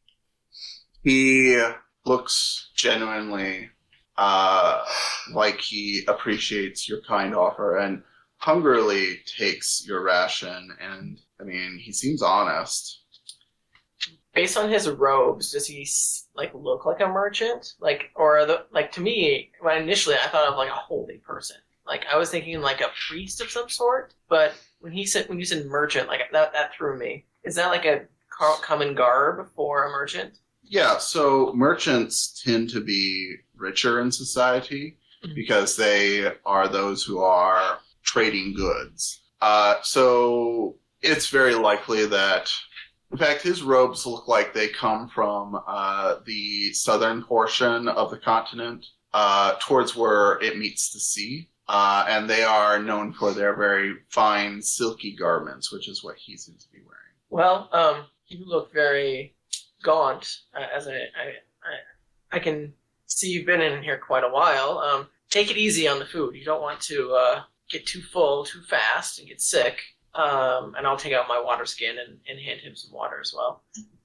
He looks genuinely like he appreciates your kind offer and hungrily takes your ration, and I mean, he seems honest. Based on his robes, does he like look like a merchant? Like, or to me, when initially I thought of like a holy person. Like I was thinking like a priest of some sort, but when you said merchant, like that threw me. Is that like a common garb for a merchant? Yeah, so merchants tend to be richer in society because they are those who are trading goods. So it's very likely that, in fact, his robes look like they come from the southern portion of the continent towards where it meets the sea. And they are known for their very fine, silky garments, which is what he seems to be wearing. Well, you look very gaunt, as I can see you've been in here quite a while. Take it easy on the food. You don't want to get too full too fast and get sick. And I'll take out my water skin and hand him some water as well.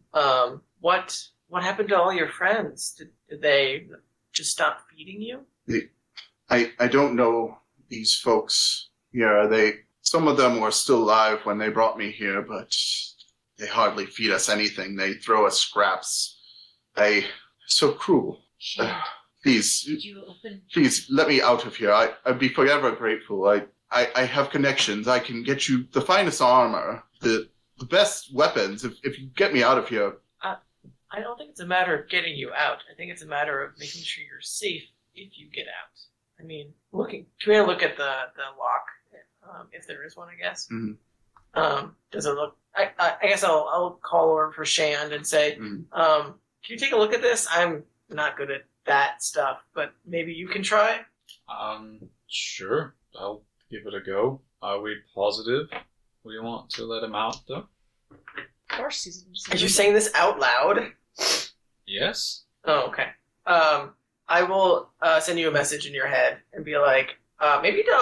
What happened to all your friends? Did they just stop feeding you? I don't know these folks here. Some of them were still alive when they brought me here, but they hardly feed us anything. They throw us scraps. So cruel. Please, Did you open? please let me out of here. I'd be forever grateful. I have connections. I can get you the finest armor, the best weapons. If you get me out of here. I don't think it's a matter of getting you out. I think it's a matter of making sure you're safe if you get out. I mean, can we look at the lock, if there is one, I guess? Mm-hmm. Does it look... I guess I'll call over for Shand and say, can you take a look at this? I'm not good at that stuff, but maybe you can try? Sure. I'll give it a go. Are we positive we want to let him out, though? Of course he's... Are you saying this out loud? Yes. Oh, okay. I will send you a message in your head and be like, maybe don't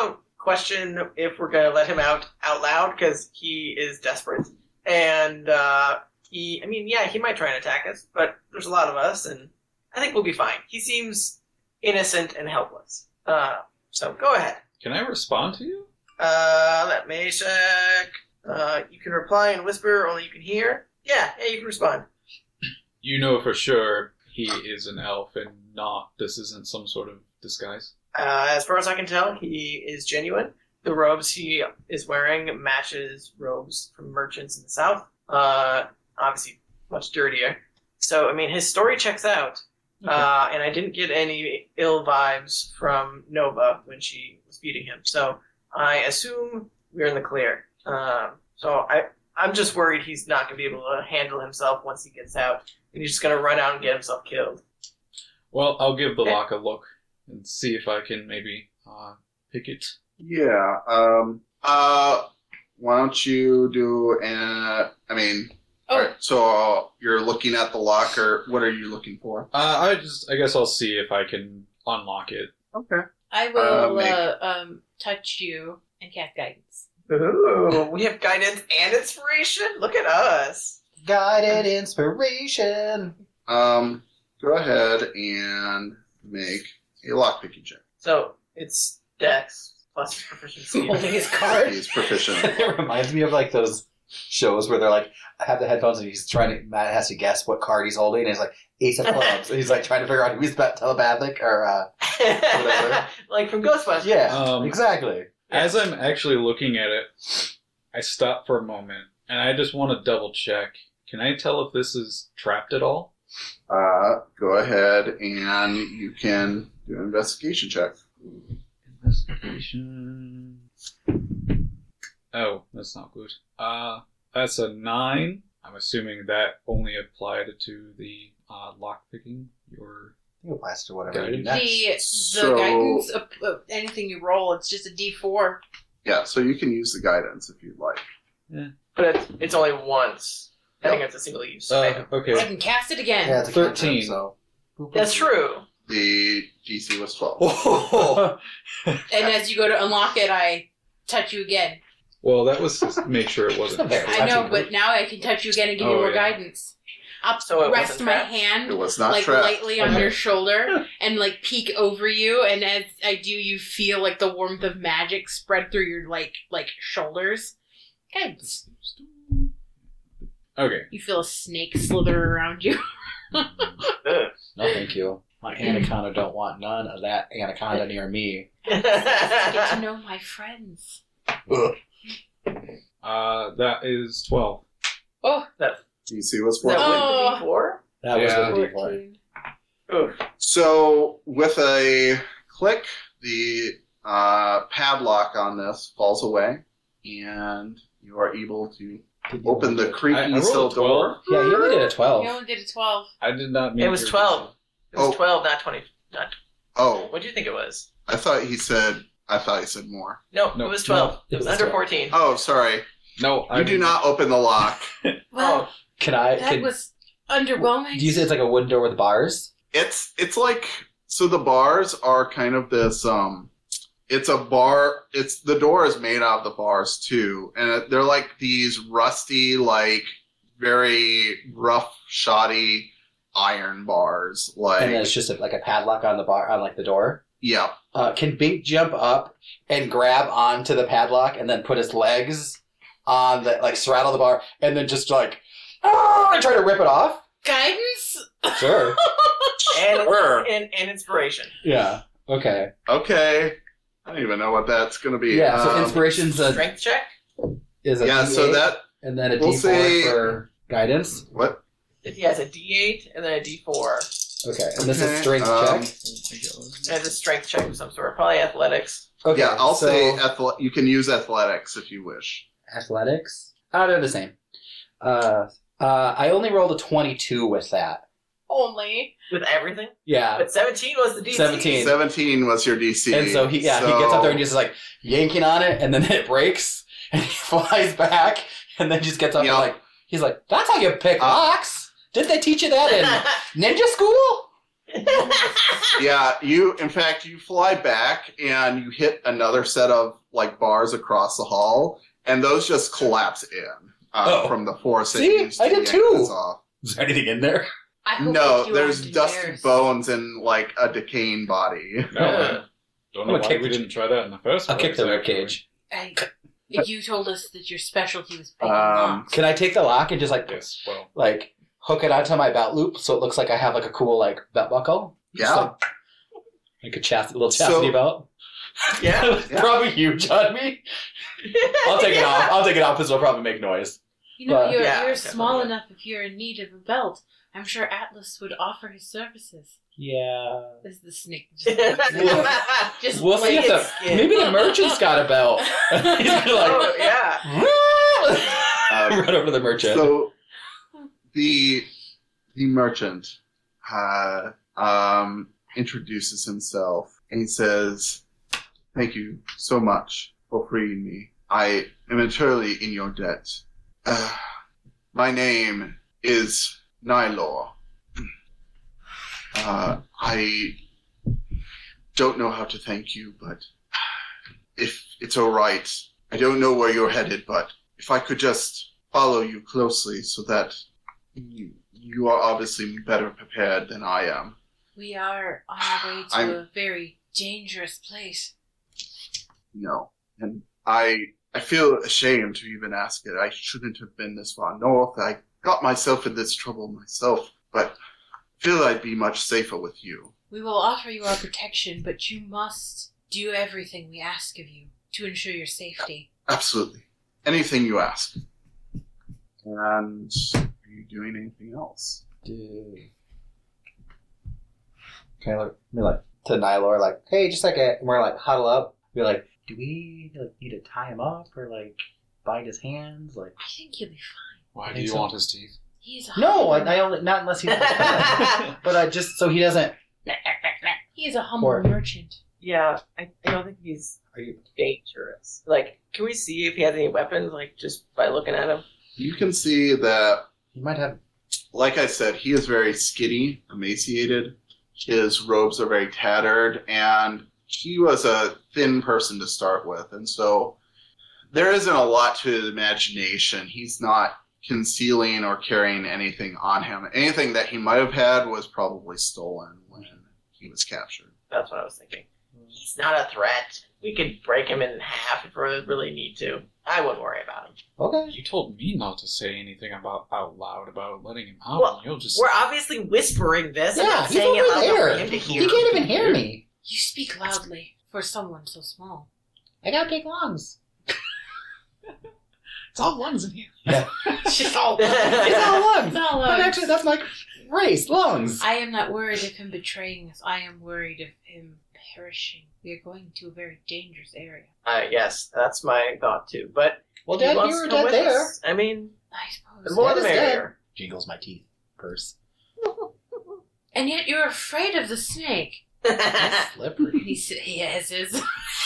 question if we're gonna let him out loud because he is desperate, and he might try and attack us, but there's a lot of us, and I think we'll be fine. He seems innocent and helpless. So go ahead. Can I respond to you? Let me check. You can reply and whisper, only you can hear. Yeah, you can respond. You know for sure he is an elf and this isn't some sort of disguise. As far as I can tell, he is genuine. The robes he is wearing matches robes from merchants in the south. Obviously much dirtier. So, I mean, his story checks out. Okay. And I didn't get any ill vibes from Nova when she was beating him. So I assume we're in the clear. So I'm just worried he's not going to be able to handle himself once he gets out. And he's just going to run out and get himself killed. Well, I'll give the lock a look and see if I can maybe pick it. Yeah. Why don't you do alright, so you're looking at the lock, or what are you looking for? I guess I'll see if I can unlock it. Okay. I will touch you and cast guidance. Ooh, we have guidance and inspiration? Look at us. Guided inspiration. Go ahead and make a lockpicking check. So it's Dex plus his proficiency. Holding his card. He's proficient. It reminds me of like those shows where they're like, I have the headphones and Matt has to guess what card he's holding, and he's like, Ace of Clubs. And he's like trying to figure out who's telepathic or whatever. Like from Ghostbusters. Yeah, exactly. As I'm actually looking at it, I stop for a moment and I just want to double check. Can I tell if this is trapped at all? Go ahead and you can do an investigation check. Investigation. Oh, that's not good. That's a 9. I'm assuming that only applied to the lockpicking. Your You applies to whatever you do Guidance. next. The guidance, anything you roll, it's just a D4. Yeah, so you can use the guidance if you'd like. But it's only once. I think it's a single use. item. I okay. can cast it again. Yeah, it's a 13. cantrip, so. That's true. The DC was 12. Oh. And as you go to unlock it, I touch you again. Well, that was to make sure it wasn't. It's not very I know, touchy. but now I can touch you again and give you Oh, more yeah. guidance. I'll So it rest wasn't my trapped? hand It was not like trapped. lightly on your shoulder and like peek over you, and as I do, you feel like the warmth of magic spread through your like shoulders. Guidance. Okay. You feel a snake slither around you. Ugh. No, thank you. My anaconda don't want none of that anaconda near me. Get to know my friends. Ugh. That is 12. Oh, DC was Is that 14. with the D4? That was Yeah. the D4. 14. Oof. So with a click, the padlock on this falls away, and you are able to open the I creaky rolled steel a 12. door. Yeah, you only did a 12. You only did a 12. I did not mean It was 12. It was Oh. 12, not 20. Oh, What do you think it was? I thought he said more. No, No. it was 12. No, it was it was under 12. 14. Oh, sorry. No, I You do did not open the lock. Well, Can I? that was underwhelming. Do you say it's like a wooden door with bars? It's like, so the bars are kind of this it's a bar, the door is made out of the bars too, and they're like these rusty, like very rough, shoddy iron bars. Like, And then it's just like a padlock on the bar on like the door. yeah. Can Bink jump up and grab onto the padlock and then put his legs on the like straddle the bar and then just like and try to rip it off? Guidance? Sure. And inspiration. Yeah. Okay. Okay. I don't even know what that's going to be. Yeah. So inspiration's Strength check? is a Yeah, D8, so that, and then a we'll D4 say- for guidance. what? He has a D8 and then a D4. Okay. And this is Okay, strength check. And it's a strength check of some sort. Probably athletics. Okay. Yeah, I'll so say you can use athletics if you wish. athletics. They're the same. I only rolled a 22 with that. Only. With everything? Yeah. But 17 was the DC. 17. 17 was your DC. And so he gets up there and just like yanking on it, and then it breaks, and he flies back, and then just gets up Yep. and he's like, that's how you pick locks. Didn't they teach you that in ninja school? Yeah, you fly back and you hit another set of like bars across the hall, and those just collapse in from the force. See? I did too. Is there anything in there? I hope that No, you there's aren't dusty embarrassed. bones and like a decaying body. No, don't know I'm gonna why kick we the- didn't try that in the first I'll place. kick the rib actually. cage. Hey, you told us that your specialty was picking Um, locks. Can I take the lock and just Yes, well, like hook it onto my belt loop so it looks like I have like a cool like belt buckle? Just, Yeah. like a little chastity So- belt. Yeah. Yeah. Probably huge on me. I'll take it off. I'll take it off because it'll probably make noise. You know, But- you're Yeah, small definitely. enough if you're in need of a belt. I'm sure Atlas would offer his services. Yeah. This is the snake. Just We'll see if play the it. skin. maybe the merchant's got a belt. He's gonna like Oh, yeah. run over to the merchant. So the merchant introduces himself and he says, "Thank you so much for freeing me. I am eternally in your debt. My name is Nylor. I don't know how to thank you, but if it's all right, I don't know where you're headed, but if I could just follow you closely so that you are obviously better prepared than I am." We are on our way to I'm- a very dangerous place. No. And I feel ashamed to even ask it. I shouldn't have been this far north. I got myself in this trouble myself, but I feel I'd be much safer with you. We will offer you our protection, but you must do everything we ask of you to ensure your safety. Absolutely. Anything you ask. And are you doing anything else? Dude. Can I look me like to Nylor like, hey, just like we're like huddle up. We're like, do we like need to tie him up or like bind his hands? Like I think he'll be fine. why I do think you so. want his teeth? He's a no, humble, I only not unless he's but I just so he doesn't he is a humble Or- merchant. Yeah, I don't think he's are you dangerous. Like, can we see if he has any weapons, like, just by looking at him? You can see that, he might have like I said, he is very skinny, emaciated. His robes are very tattered, and he was a thin person to start with. And so there isn't a lot to his imagination. He's not concealing or carrying anything on him. Anything that he might have had was probably stolen when he was captured. That's what I was thinking. He's not a threat. We could break him in half if we really need to. I wouldn't worry about him. okay. You told me not to say anything out loud about letting him out. Well, and you'll just We're obviously whispering this. I'm Yeah, not he's saying it over loud enough there. for him to hear. He can't even hear me. You speak loudly for someone so small. I got big lungs. it's all lungs in here. It's just all. It's all lungs. It's all But lungs. actually, that's my race, lungs. I am not worried of him betraying us. I am worried of him perishing. We are going to a very dangerous area. Yes, that's my thought too. But Well, if he Dad, wants you were to come dead with there. us, I mean, I the suppose. more Dad the is dead. merrier. Jingles my teeth. Purse. And yet you're afraid of the snake. Slippery. He has his.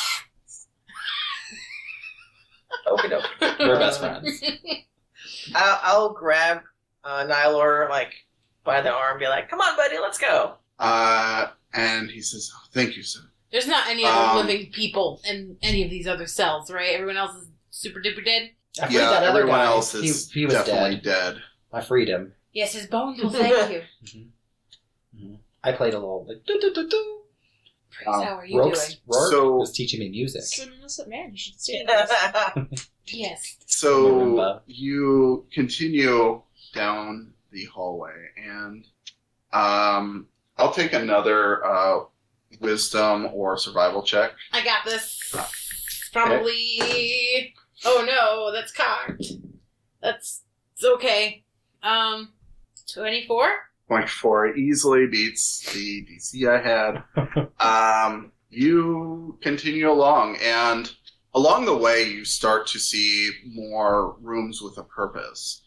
Okie doke. We're best friends. I'll grab Nylor like by the arm, and be like, "Come on, buddy, let's go." And he says, "Oh, thank you, sir." There's not any other Um, living people in any of these other cells, right? Everyone else is super duper dead. I freed Yeah, that other everyone guy. else is he was definitely dead. dead. I freed him. Yes, his bones will thank you. I played a little like do do do do. Praise, how are you Rourke doing? So- was teaching me music. He's an innocent man. You should stay innocent. Yes. So Remember. you continue down the hallway, and I'll take another wisdom or survival check. I got this. Probably. Oh no, that's cocked. It's okay. 24? 0.4 easily beats the DC I had. You continue along, and along the way, you start to see more rooms with a purpose.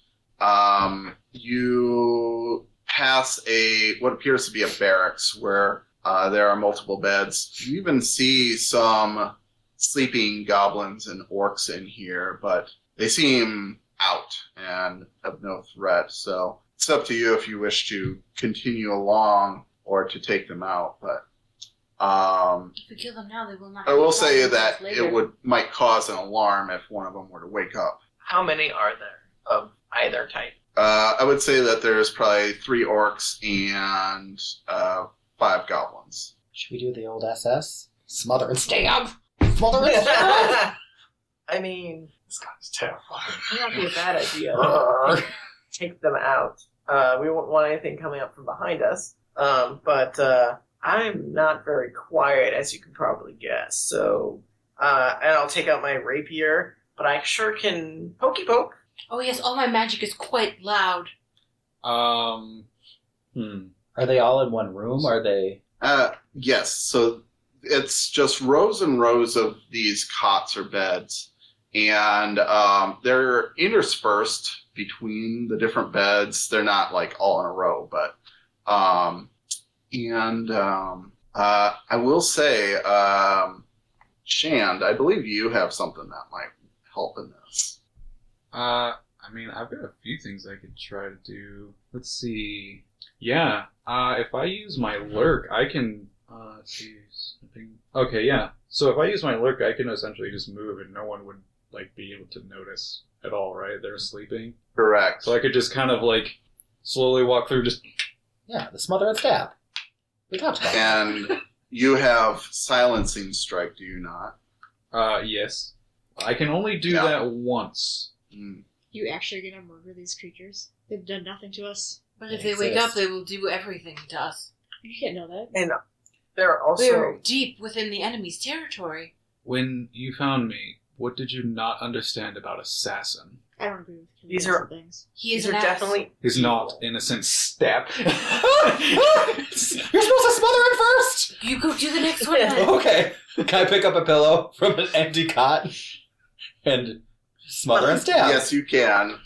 You pass what appears to be a barracks where there are multiple beds. You even see some sleeping goblins and orcs in here, but they seem out and of no threat. So it's up to you if you wish to continue along or to take them out. But If we kill them now, they will not. I will be say problems that later. it might cause an alarm if one of them were to wake up. How many are there of either type? I would say that there's probably 3 orcs and 5 goblins. Should we do the old SS? Smother and stab! Smother and stab! I mean, This guy's terrifying. it might be a bad idea. Take them out. We won't want anything coming up from behind us. But I'm not very quiet, as you can probably guess. So, and I'll take out my rapier, but I sure can pokey poke. Oh yes, all my magic is quite loud. Are they all in one room? Are they... Yes, so it's just rows and rows of these cots or beds, and they're interspersed between the different beds. They're not like all in a row, but I will say, Shand, I believe you have something that might help in this. I mean, I've got a few things I could try to do. Let's see. Yeah, if I use my lurk, I can. Okay, yeah. So if I use my lurk, I can essentially just move, and no one would be able to notice at all, right? They're sleeping. Correct. So I could just kind of slowly walk through. Just Yeah, the smother and stab. We talked about that. And you have silencing strike, do you not? yes. I can only do Yeah. that once. Mm. You actually gonna murder these creatures? They've done nothing to us. But if They they wake exist. up, they will do everything to us. You can't know that. And they're also... We're deep within the enemy's territory. When you found me, what did you not understand about assassin? I don't agree with killing These are- innocent things. He is These an are ass. definitely... He's not innocent. Stab. You're supposed to smother it first! You go do the next one then. Okay. Can I pick up a pillow from an empty cot and smother and stab? Yes, you can.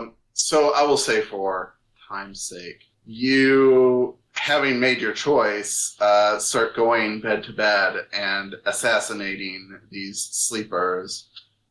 So I will say, for time's sake, you, having made your choice, start going bed to bed and assassinating these sleepers.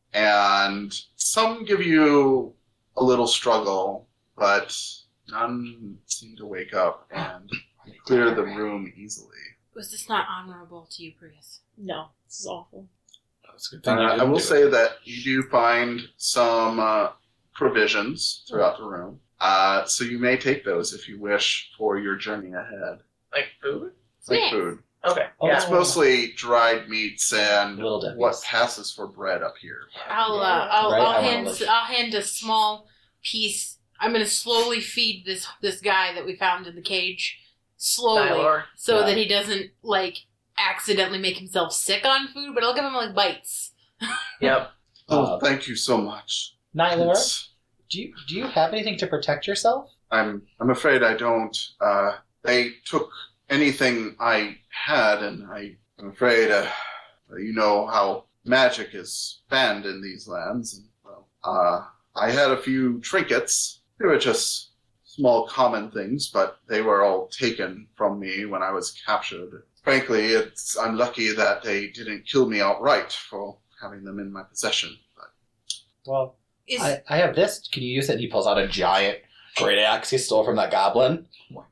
And some give you a little struggle, but none seem to wake up and clear the room easily. Was this not honorable to you, Prius? No, this is awful. That's a good thing you I didn't will do say it. that you do find some provisions throughout the room. So you may take those if you wish for your journey ahead. Like food? Like Snacks. food. Okay. Oh. Yeah. It's mostly dried meats and Little Debbie's. what passes for bread up here. I'll Right, I wanna I'll hand a small piece. I'm gonna slowly feed this guy that we found in the cage, slowly, Nylor. so Yeah. that he doesn't accidentally make himself sick on food. But I'll give him bites. Yep. Oh, thank you so much. Nylor, It's- do you have anything to protect yourself? I'm afraid I don't. They took anything I had, and I'm afraid you know how magic is banned in these lands. And, well, I had a few trinkets. They were just small common things, but they were all taken from me when I was captured. Frankly, it's unlucky that they didn't kill me outright for having them in my possession. But Well, Is I have this. Can you use it? And he pulls out a giant great axe he stole from that goblin.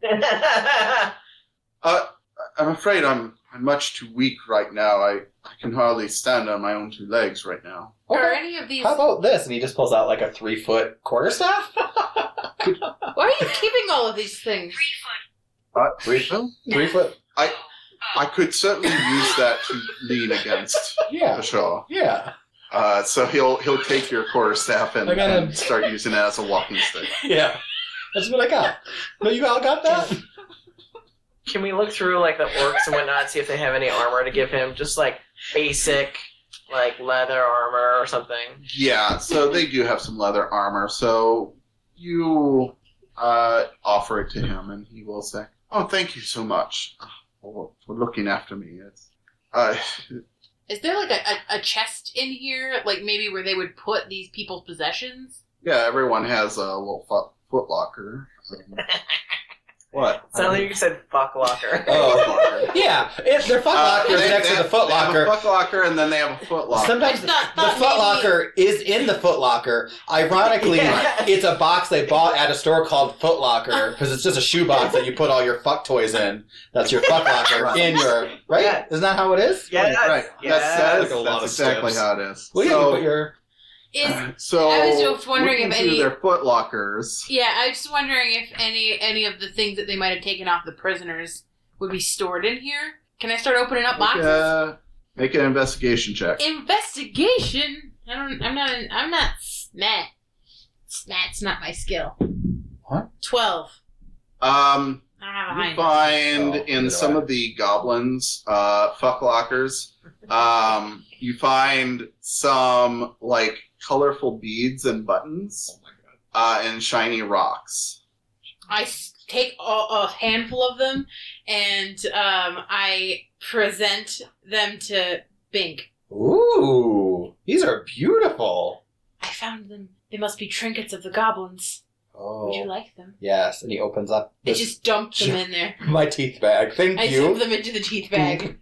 I'm afraid I'm much too weak right now. I can hardly stand on my own 2 legs right now. are any of these? How about this? And he just pulls out a 3-foot quarterstaff. Why are you keeping all of these things? 3 foot? 3-foot. I could certainly use that to lean against, Yeah. for sure. Yeah. So he'll take your quarterstaff and, I got and a- start using it as a walking stick. Yeah. That's what I got. No, you all got that? Can we look through the orcs and whatnot, see if they have any armor to give him? Just basic leather armor or something. Yeah, so they do have some leather armor. So you offer it to him, and he will say, "Oh, thank you so much for looking after me." It's Is there a chest in here, maybe where they would put these people's possessions? yeah, everyone has a little foot locker. What? Sounded like you said fuck locker. Oh, yeah. Their Foot Locker is next to the Foot They have Locker. a Foot Locker, and then they have a Foot Locker. Sometimes the Foot Locker is in the Foot Locker. Ironically, Yeah. it's a box they bought at a store called Foot Locker because it's just a shoe box that you put all your fuck toys in. That's your Foot Locker in your right. Yeah. Isn't that how it is? Yes. Right. Yes. That's Like a lot of exactly steps. how it is. Well, yeah, you put your. So I was just wondering looking if through any- their Foot Lockers. Yeah, I was just wondering if any of the things that they might have taken off the prisoners would be stored in here. Can I start opening up boxes? Make an investigation check. Investigation. I'm not SMAT. SMAT's not my skill. What? 12. I don't have a high You enough. find Oh, in neither some do I. of the goblins' fuck lockers, you find some like colorful beads and buttons, Oh my god. and shiny rocks. I take a handful of them and I present them to Bink. Ooh, these are beautiful. I found them. They must be trinkets of the goblins. Oh, Would you like them? yes. And he opens up I just dumped them in there. my teeth bag. Thank I you. dumped them into the teeth bag.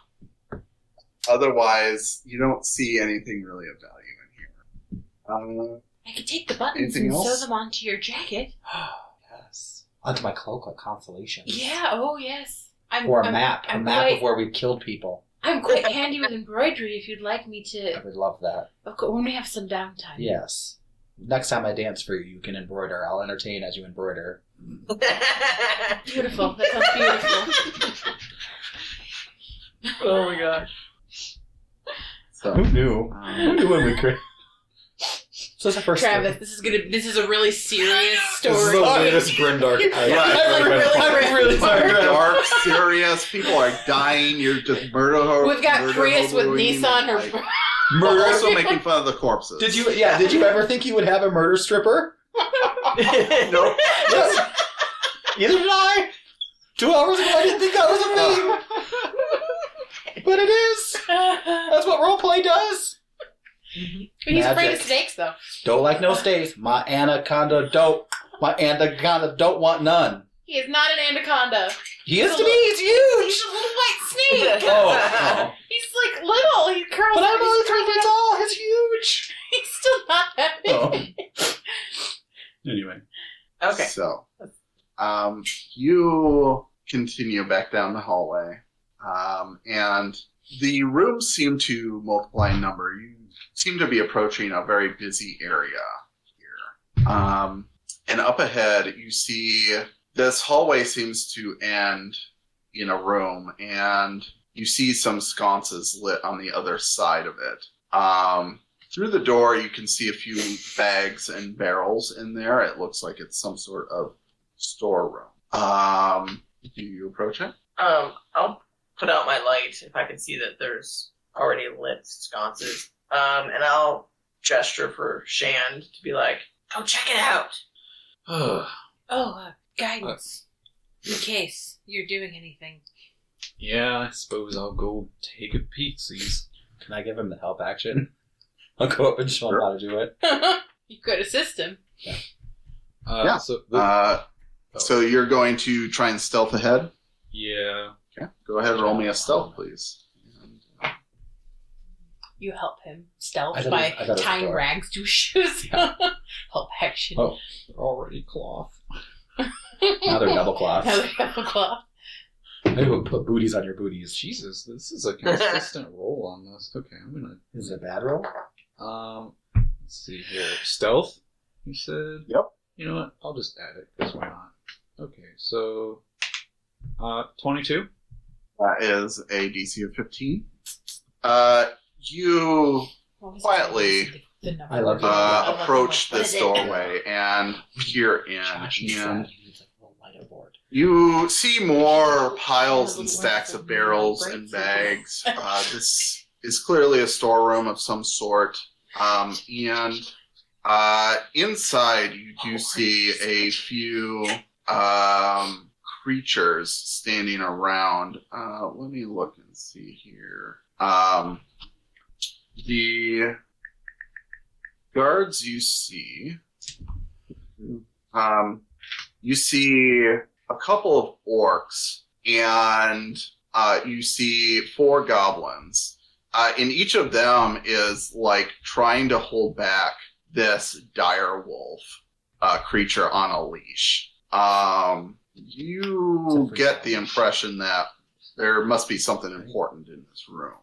Otherwise, you don't see anything really of value in here. I could take the buttons Anything and else? sew them onto your jacket. Yes. Onto my cloak like consolation. Yeah, oh yes. Or a map. I'm a map quite, of where we've killed people. I'm quite handy with embroidery if you'd like me I to. would love that. Of course, when we have some downtime. Yes. Next time I dance for you, you can embroider. I'll entertain as you embroider. Beautiful. That sounds beautiful. Oh my gosh. So, Who knew? Who knew when we could? So that's the first Travis, this is a really serious story. This is the latest grimdark. I'm really dark, serious. People are dying. You're just murder. We've got murder Prius with hoboing, Nissan or like, we're also making fun of the corpses. Did you? Yeah. Did you ever think you would have a murder stripper? Nope. Yes. Neither did I. 2 hours ago, I didn't think that was a thing. But it is. That's what roleplay does. He's afraid Magic. of snakes, though. Don't like no stays. My anaconda don't. My anaconda don't want none. He is not an anaconda. He is to me. He's huge. He's a little white snake. Oh. He's like little. He curls. But I'm he's only 3 curled feet up. tall. He's huge. He's still not that big. Oh. Anyway. Okay. So, you continue back down the hallway, and the rooms seem to multiply in number. You seem to be approaching a very busy area here. And up ahead, you see this hallway seems to end in a room, and you see some sconces lit on the other side of it. Through the door, you can see a few bags and barrels in there. It looks like it's some sort of storeroom. Do you approach it? I'll put out my light if I can see that there's already lit sconces. And I'll gesture for Shand to be like, go check it out. Guidance. In case you're doing anything. Yeah, I suppose I'll go take a peek, please. Can I give him the help action? I'll go up and show him how to do it. You could assist him. Yeah. So, So you're going to try and stealth ahead? yeah. Okay. Go ahead and roll me a stealth, please. You help him stealth I thought by it was the tying door. rags to his shoes. Help action. Oh. They're already cloth. Now they're double cloths. Another double cloth. Maybe we'll put booties on your booties. Jesus, this is a consistent roll on this. Okay, I'm gonna. Is it a bad roll? Let's see here. Stealth, you said? Yep. You know what? I'll just add it, because why not? Okay, so. 22? That is a DC of 15. You What was quietly the number? I love you. approach What this is it? doorway and peer in. Josh, he's And sad. He needs a little lighter board. you see more piles and stacks of barrels and bags. This is clearly a storeroom of some sort. And inside, you do see a few creatures standing around. Let me look and see here. The guards you see a a couple of orcs, and you see 4 goblins. And each of them is like trying to hold back this dire wolf creature on a leash. You get the impression that there must be something important in this room.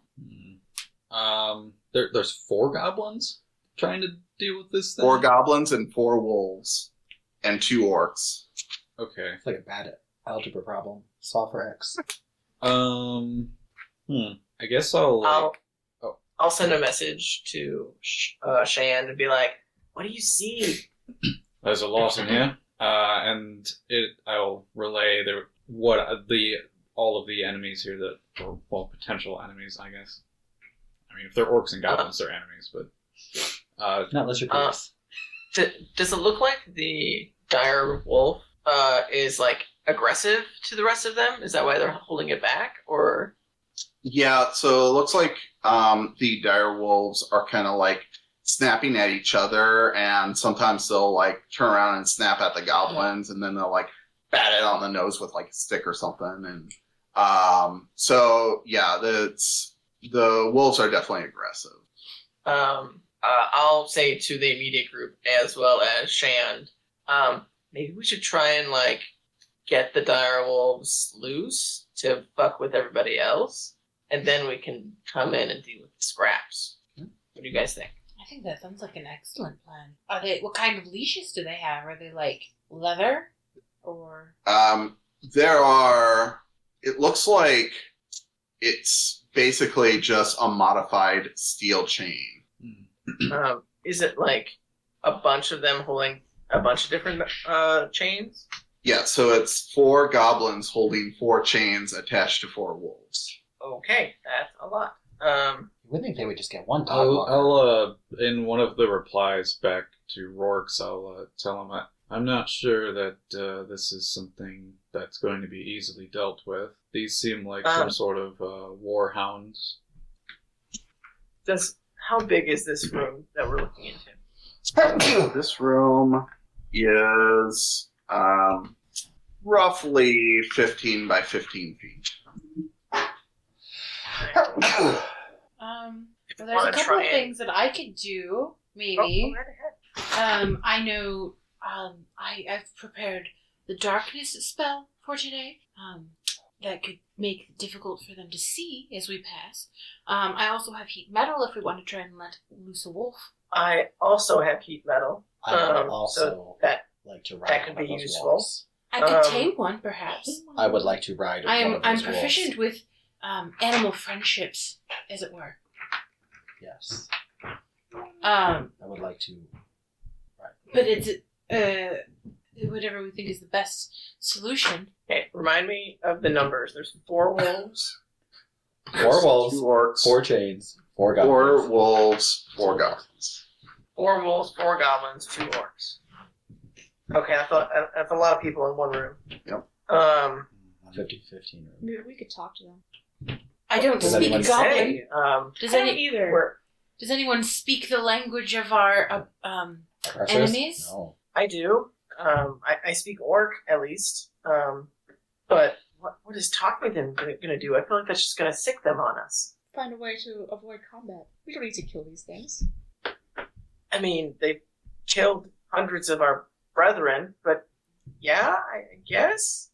There's 4 goblins trying to deal with this thing? 4 goblins and 4 wolves and 2 orcs. Okay. It's like a bad algebra problem. Solve for X. I guess I'll I'll send a message to Shan and be like, "What do you see?" There's a lot in here, and I'll relay all of the enemies here or potential enemies, I guess. I mean, if they're orcs and goblins, they're enemies, but Not unless you're Pierce. Does it look like the dire wolf is like aggressive to the rest of them? Is that why they're holding it back, or? Yeah, so it looks like the dire wolves are kind of like snapping at each other, and sometimes they'll like turn around and snap at the goblins, and then they'll like bat it on the nose with like a stick or something. And so yeah, the wolves are definitely aggressive. I'll say to the immediate group as well as Shan, maybe we should try and like get the dire wolves loose to fuck with everybody else, and then we can come in and deal with the scraps. What do you guys think? I think that sounds like an excellent plan. What kind of leashes do they have? Are they like leather or? It looks like it's basically just a modified steel chain. Is it like a bunch of them holding a bunch of different chains? Yeah, so it's 4 goblins holding 4 chains attached to 4 wolves. Okay, that's a lot. You wouldn't think they would just get one dog I'll walker. in one of the replies back to Rourke's, I'll tell him I'm not sure that this is something that's going to be easily dealt with. These seem like some sort of war hounds. How big is this room that we're looking into? This room is roughly 15 by 15 feet. Well, there's a couple of things that I could do, maybe. Go right ahead. I know, I've prepared the darkness spell for today. That could make it difficult for them to see as we pass. I also have heat metal if we want to try and let loose a wolf. I also have heat metal. I would also so that like to ride that could one be of those useful. wolves. I could tame one, perhaps. I would like to ride one of those I'm proficient with animal friendships, as it were. Yes. I would like to ride. But it's whatever we think is the best solution. Okay, remind me of the numbers. There's 4 wolves. 4 wolves, 2 orcs, 4 chains, 4 4 goblins. wolves, 4 goblins. 4 wolves, 4 goblins, 2 orcs. Okay, I thought that's a lot of people in one room. Yep. 50-15 room. Maybe we could talk to them. I don't Does speak anyone goblin. Say, Does anyone speak the language of our Archers? enemies? No. I do. I speak orc at least. But what is talking to them going to do? I feel like that's just going to sick them on us. Find a way to avoid combat. We don't need to kill these things. I mean, they've killed hundreds of our brethren, but yeah, I guess.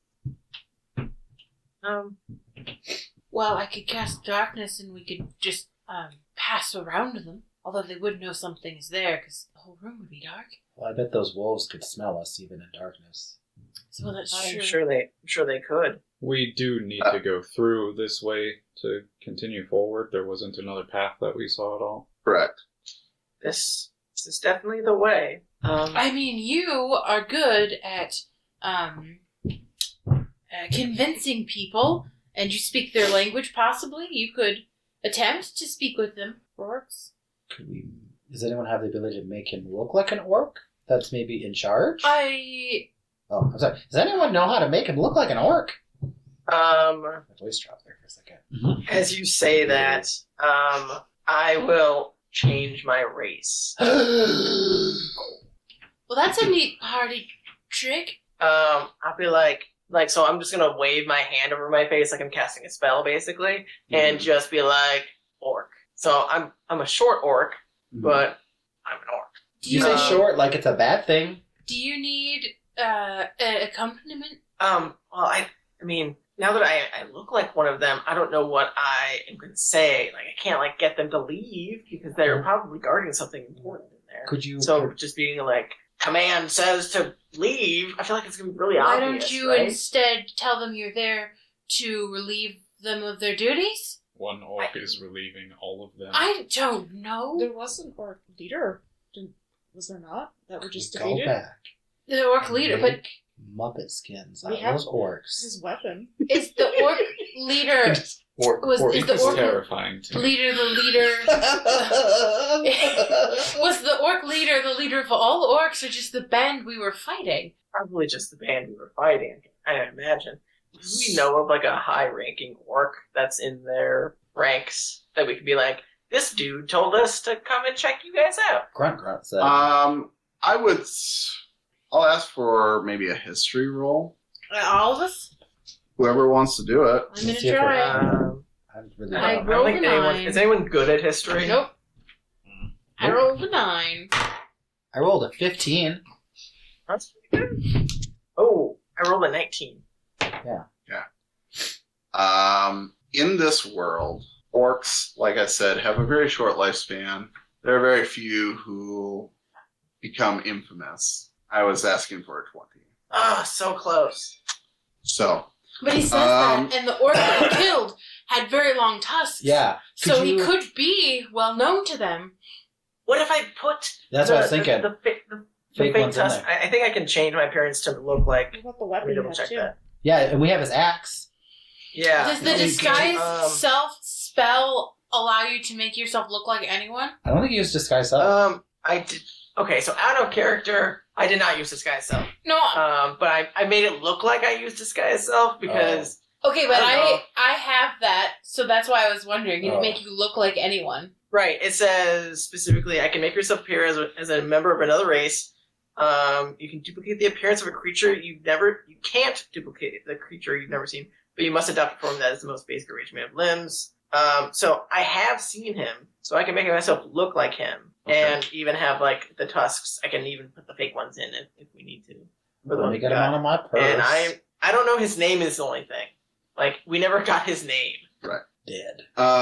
Well, I could cast darkness and we could just pass around them. Although they would know something is there because the whole room would be dark. Well, I bet those wolves could smell us even in darkness. So that's I'm true. sure they could. We do need to go through this way to continue forward. There wasn't another path that we saw at all. Correct. This is definitely the way. I mean, you are good at convincing people, and you speak their language, possibly. You could attempt to speak with them, orcs. Could we? Does anyone have the ability to make him look like an orc? That's maybe in charge? Oh, I'm sorry. Does anyone know how to make him look like an orc? My voice dropped there for a second. As you say that, I will change my race. Well, that's a neat party trick. I'll be like, like, so I'm just gonna wave my hand over my face like I'm casting a spell, basically, and just be like, orc. So I'm a short orc, but I'm an orc. You say short like it's a bad thing. Do you need an accompaniment? Well, I mean, now that I look like one of them, I don't know what I am going to say. Like, I can't, like, get them to leave because they're probably guarding something important in there. Could you? So just being like, command says to leave, I feel like it's going to be really Why obvious, don't you right? instead tell them you're there to relieve them of their duties? One orc is relieving all of them. I don't know. There was an orc leader. Was there not? That were just Go defeated? back. The orc leader, but Muppet skins We on have- those orcs. His weapon. is the orc leader Just orc, was- orc. is the It's orc terrifying to me. leader the leader? Was the orc leader the leader of all orcs, or just the band we were fighting? Probably just the band we were fighting, I imagine. Do we know of, like, a high-ranking orc that's in their ranks that we could be like, this dude told us to come and check you guys out? Grunt said. I'll ask for maybe a history roll. All of us? Whoever wants to do it. I'm gonna See if try. I'm really I don't rolled think a 9. is anyone good at history? Nope. I rolled a 9. I rolled a 15. That's pretty good. Oh, I rolled a 19. In this world, orcs, like I said, have a very short lifespan. There are very few who become infamous. I was asking for a 20. Ah, so close. So, But he says that, and the orc that he killed had very long tusks. Yeah. So Could he you- could be well known to them. What if I put That's what I was thinking. the Fake fake ones in tusk? there. I think I can change my appearance to look like. What about the Let weapon me you double have check too? that. Yeah, and we have his axe. Yeah. Does the No, disguise self spell allow you to make yourself look like anyone? I don't think he used disguise self. I did. Okay, so out of character, I did not use disguise self. No. But I made it look like I used disguise self because Okay, but I don't know. I have that, so that's why I was wondering. Did Oh. it make you look like anyone? right, it says specifically, I can make yourself appear as a member of another race. You can duplicate the appearance of a creature you can't duplicate the creature you've never seen, but you must adopt a form that is the most basic arrangement of limbs. So I have seen him, so I can make myself look like him, Okay. and even have like the tusks. I can even put the fake ones in if we need to. For the Let one me we get him got. out of my purse. And I don't know his name is the only thing. Like we never got his name. Dead.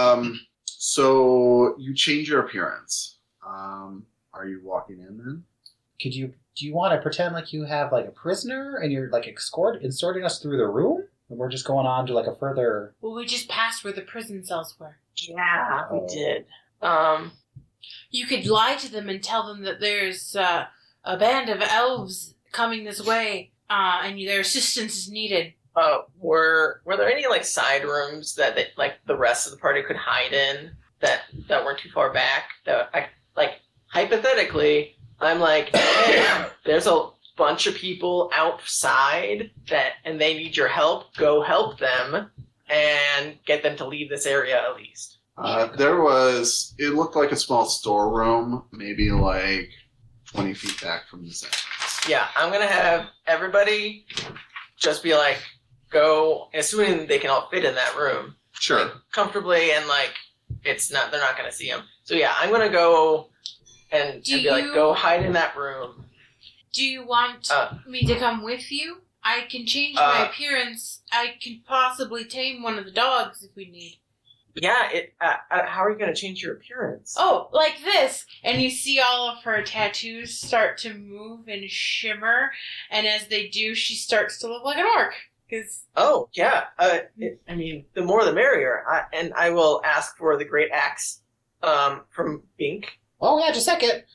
So you change your appearance. Are you walking in then? Do you want to pretend like you have like a prisoner and you're like escorting us through the room? And we're just going on to like a further. Well, we just passed where the prison cells were. Yeah, we Oh. did. You could lie to them and tell them that there's a band of elves coming this way, and their assistance is needed. Were there any like side rooms that like the rest of the party could hide in that weren't too far back? That I like hypothetically, I'm like, hey, there's a bunch of people outside and they need your help. Go help them and get them to leave this area at least. It looked like a small storeroom, maybe like 20 feet back from the entrance. Yeah, I'm gonna have everybody just be like, go, assuming they can all fit in that room Sure. comfortably, and like they're not gonna see them. So yeah, I'm gonna go and be like, go hide in that room. Do you want me to come with you? I can change my appearance. I can possibly tame one of the dogs if we need. Yeah, how are you gonna change your appearance? Oh, like this. And you see all of her tattoos start to move and shimmer, and as they do, she starts to look like an orc. Oh, yeah. I mean, the more the merrier. I will ask for the great axe from Bink. Oh yeah, just a second.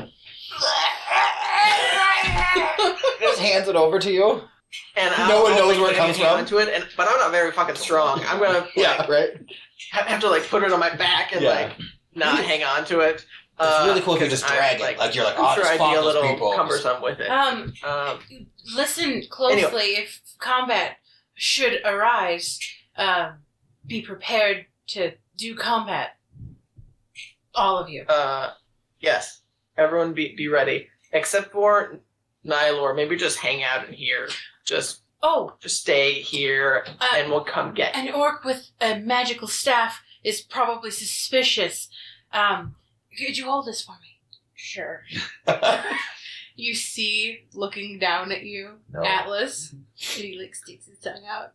Just hands it over to you. And No one knows where it comes from. Into it, but I'm not very fucking strong. I'm gonna Right. have to like put it on my back and like not hang on to it. It's really cool if you just drag it. Like you're like, I'm sure just I'd fuck be a those little people. cumbersome with it. Listen closely. If combat should arise, be prepared to do combat. All of you. Yes. Everyone be ready. Except for Nylor. Maybe just hang out in here. Just Oh, Just stay here, and we'll come get you. an orc with a magical staff is probably suspicious. Could you hold this for me? Sure. You see, looking down at you, No. Atlas, and he like sticks his tongue out.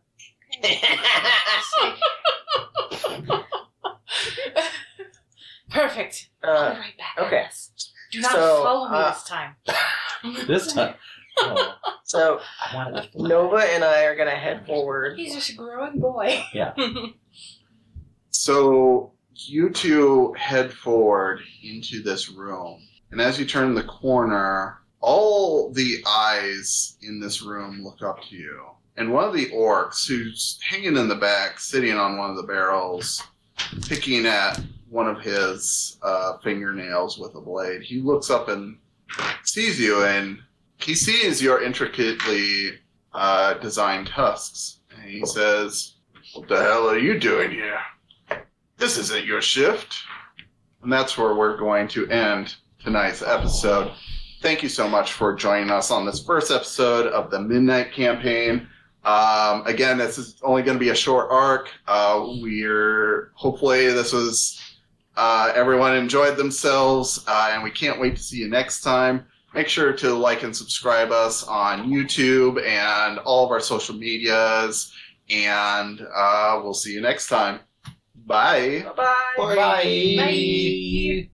Perfect. I'll be right back. okay. Atlas. Do not So, follow me this time. This time. Oh, So I wanted to fly. Nova and I are gonna head forward. He's just a growing boy. Yeah. So you two head forward into this room, and as you turn the corner, all the eyes in this room look up to you. And one of the orcs, who's hanging in the back, sitting on one of the barrels, picking at one of his fingernails with a blade, he looks up and sees you, and he sees your intricately designed tusks. And he says, "What the hell are you doing here? This isn't your shift." And that's where we're going to end tonight's episode. Thank you so much for joining us on this first episode of the Midnight Campaign. Again, this is only going to be a short arc. Hopefully this was everyone enjoyed themselves, and we can't wait to see you next time. Make sure to like and subscribe us on YouTube and all of our social medias, and we'll see you next time. Bye. Bye-bye. Bye. Bye.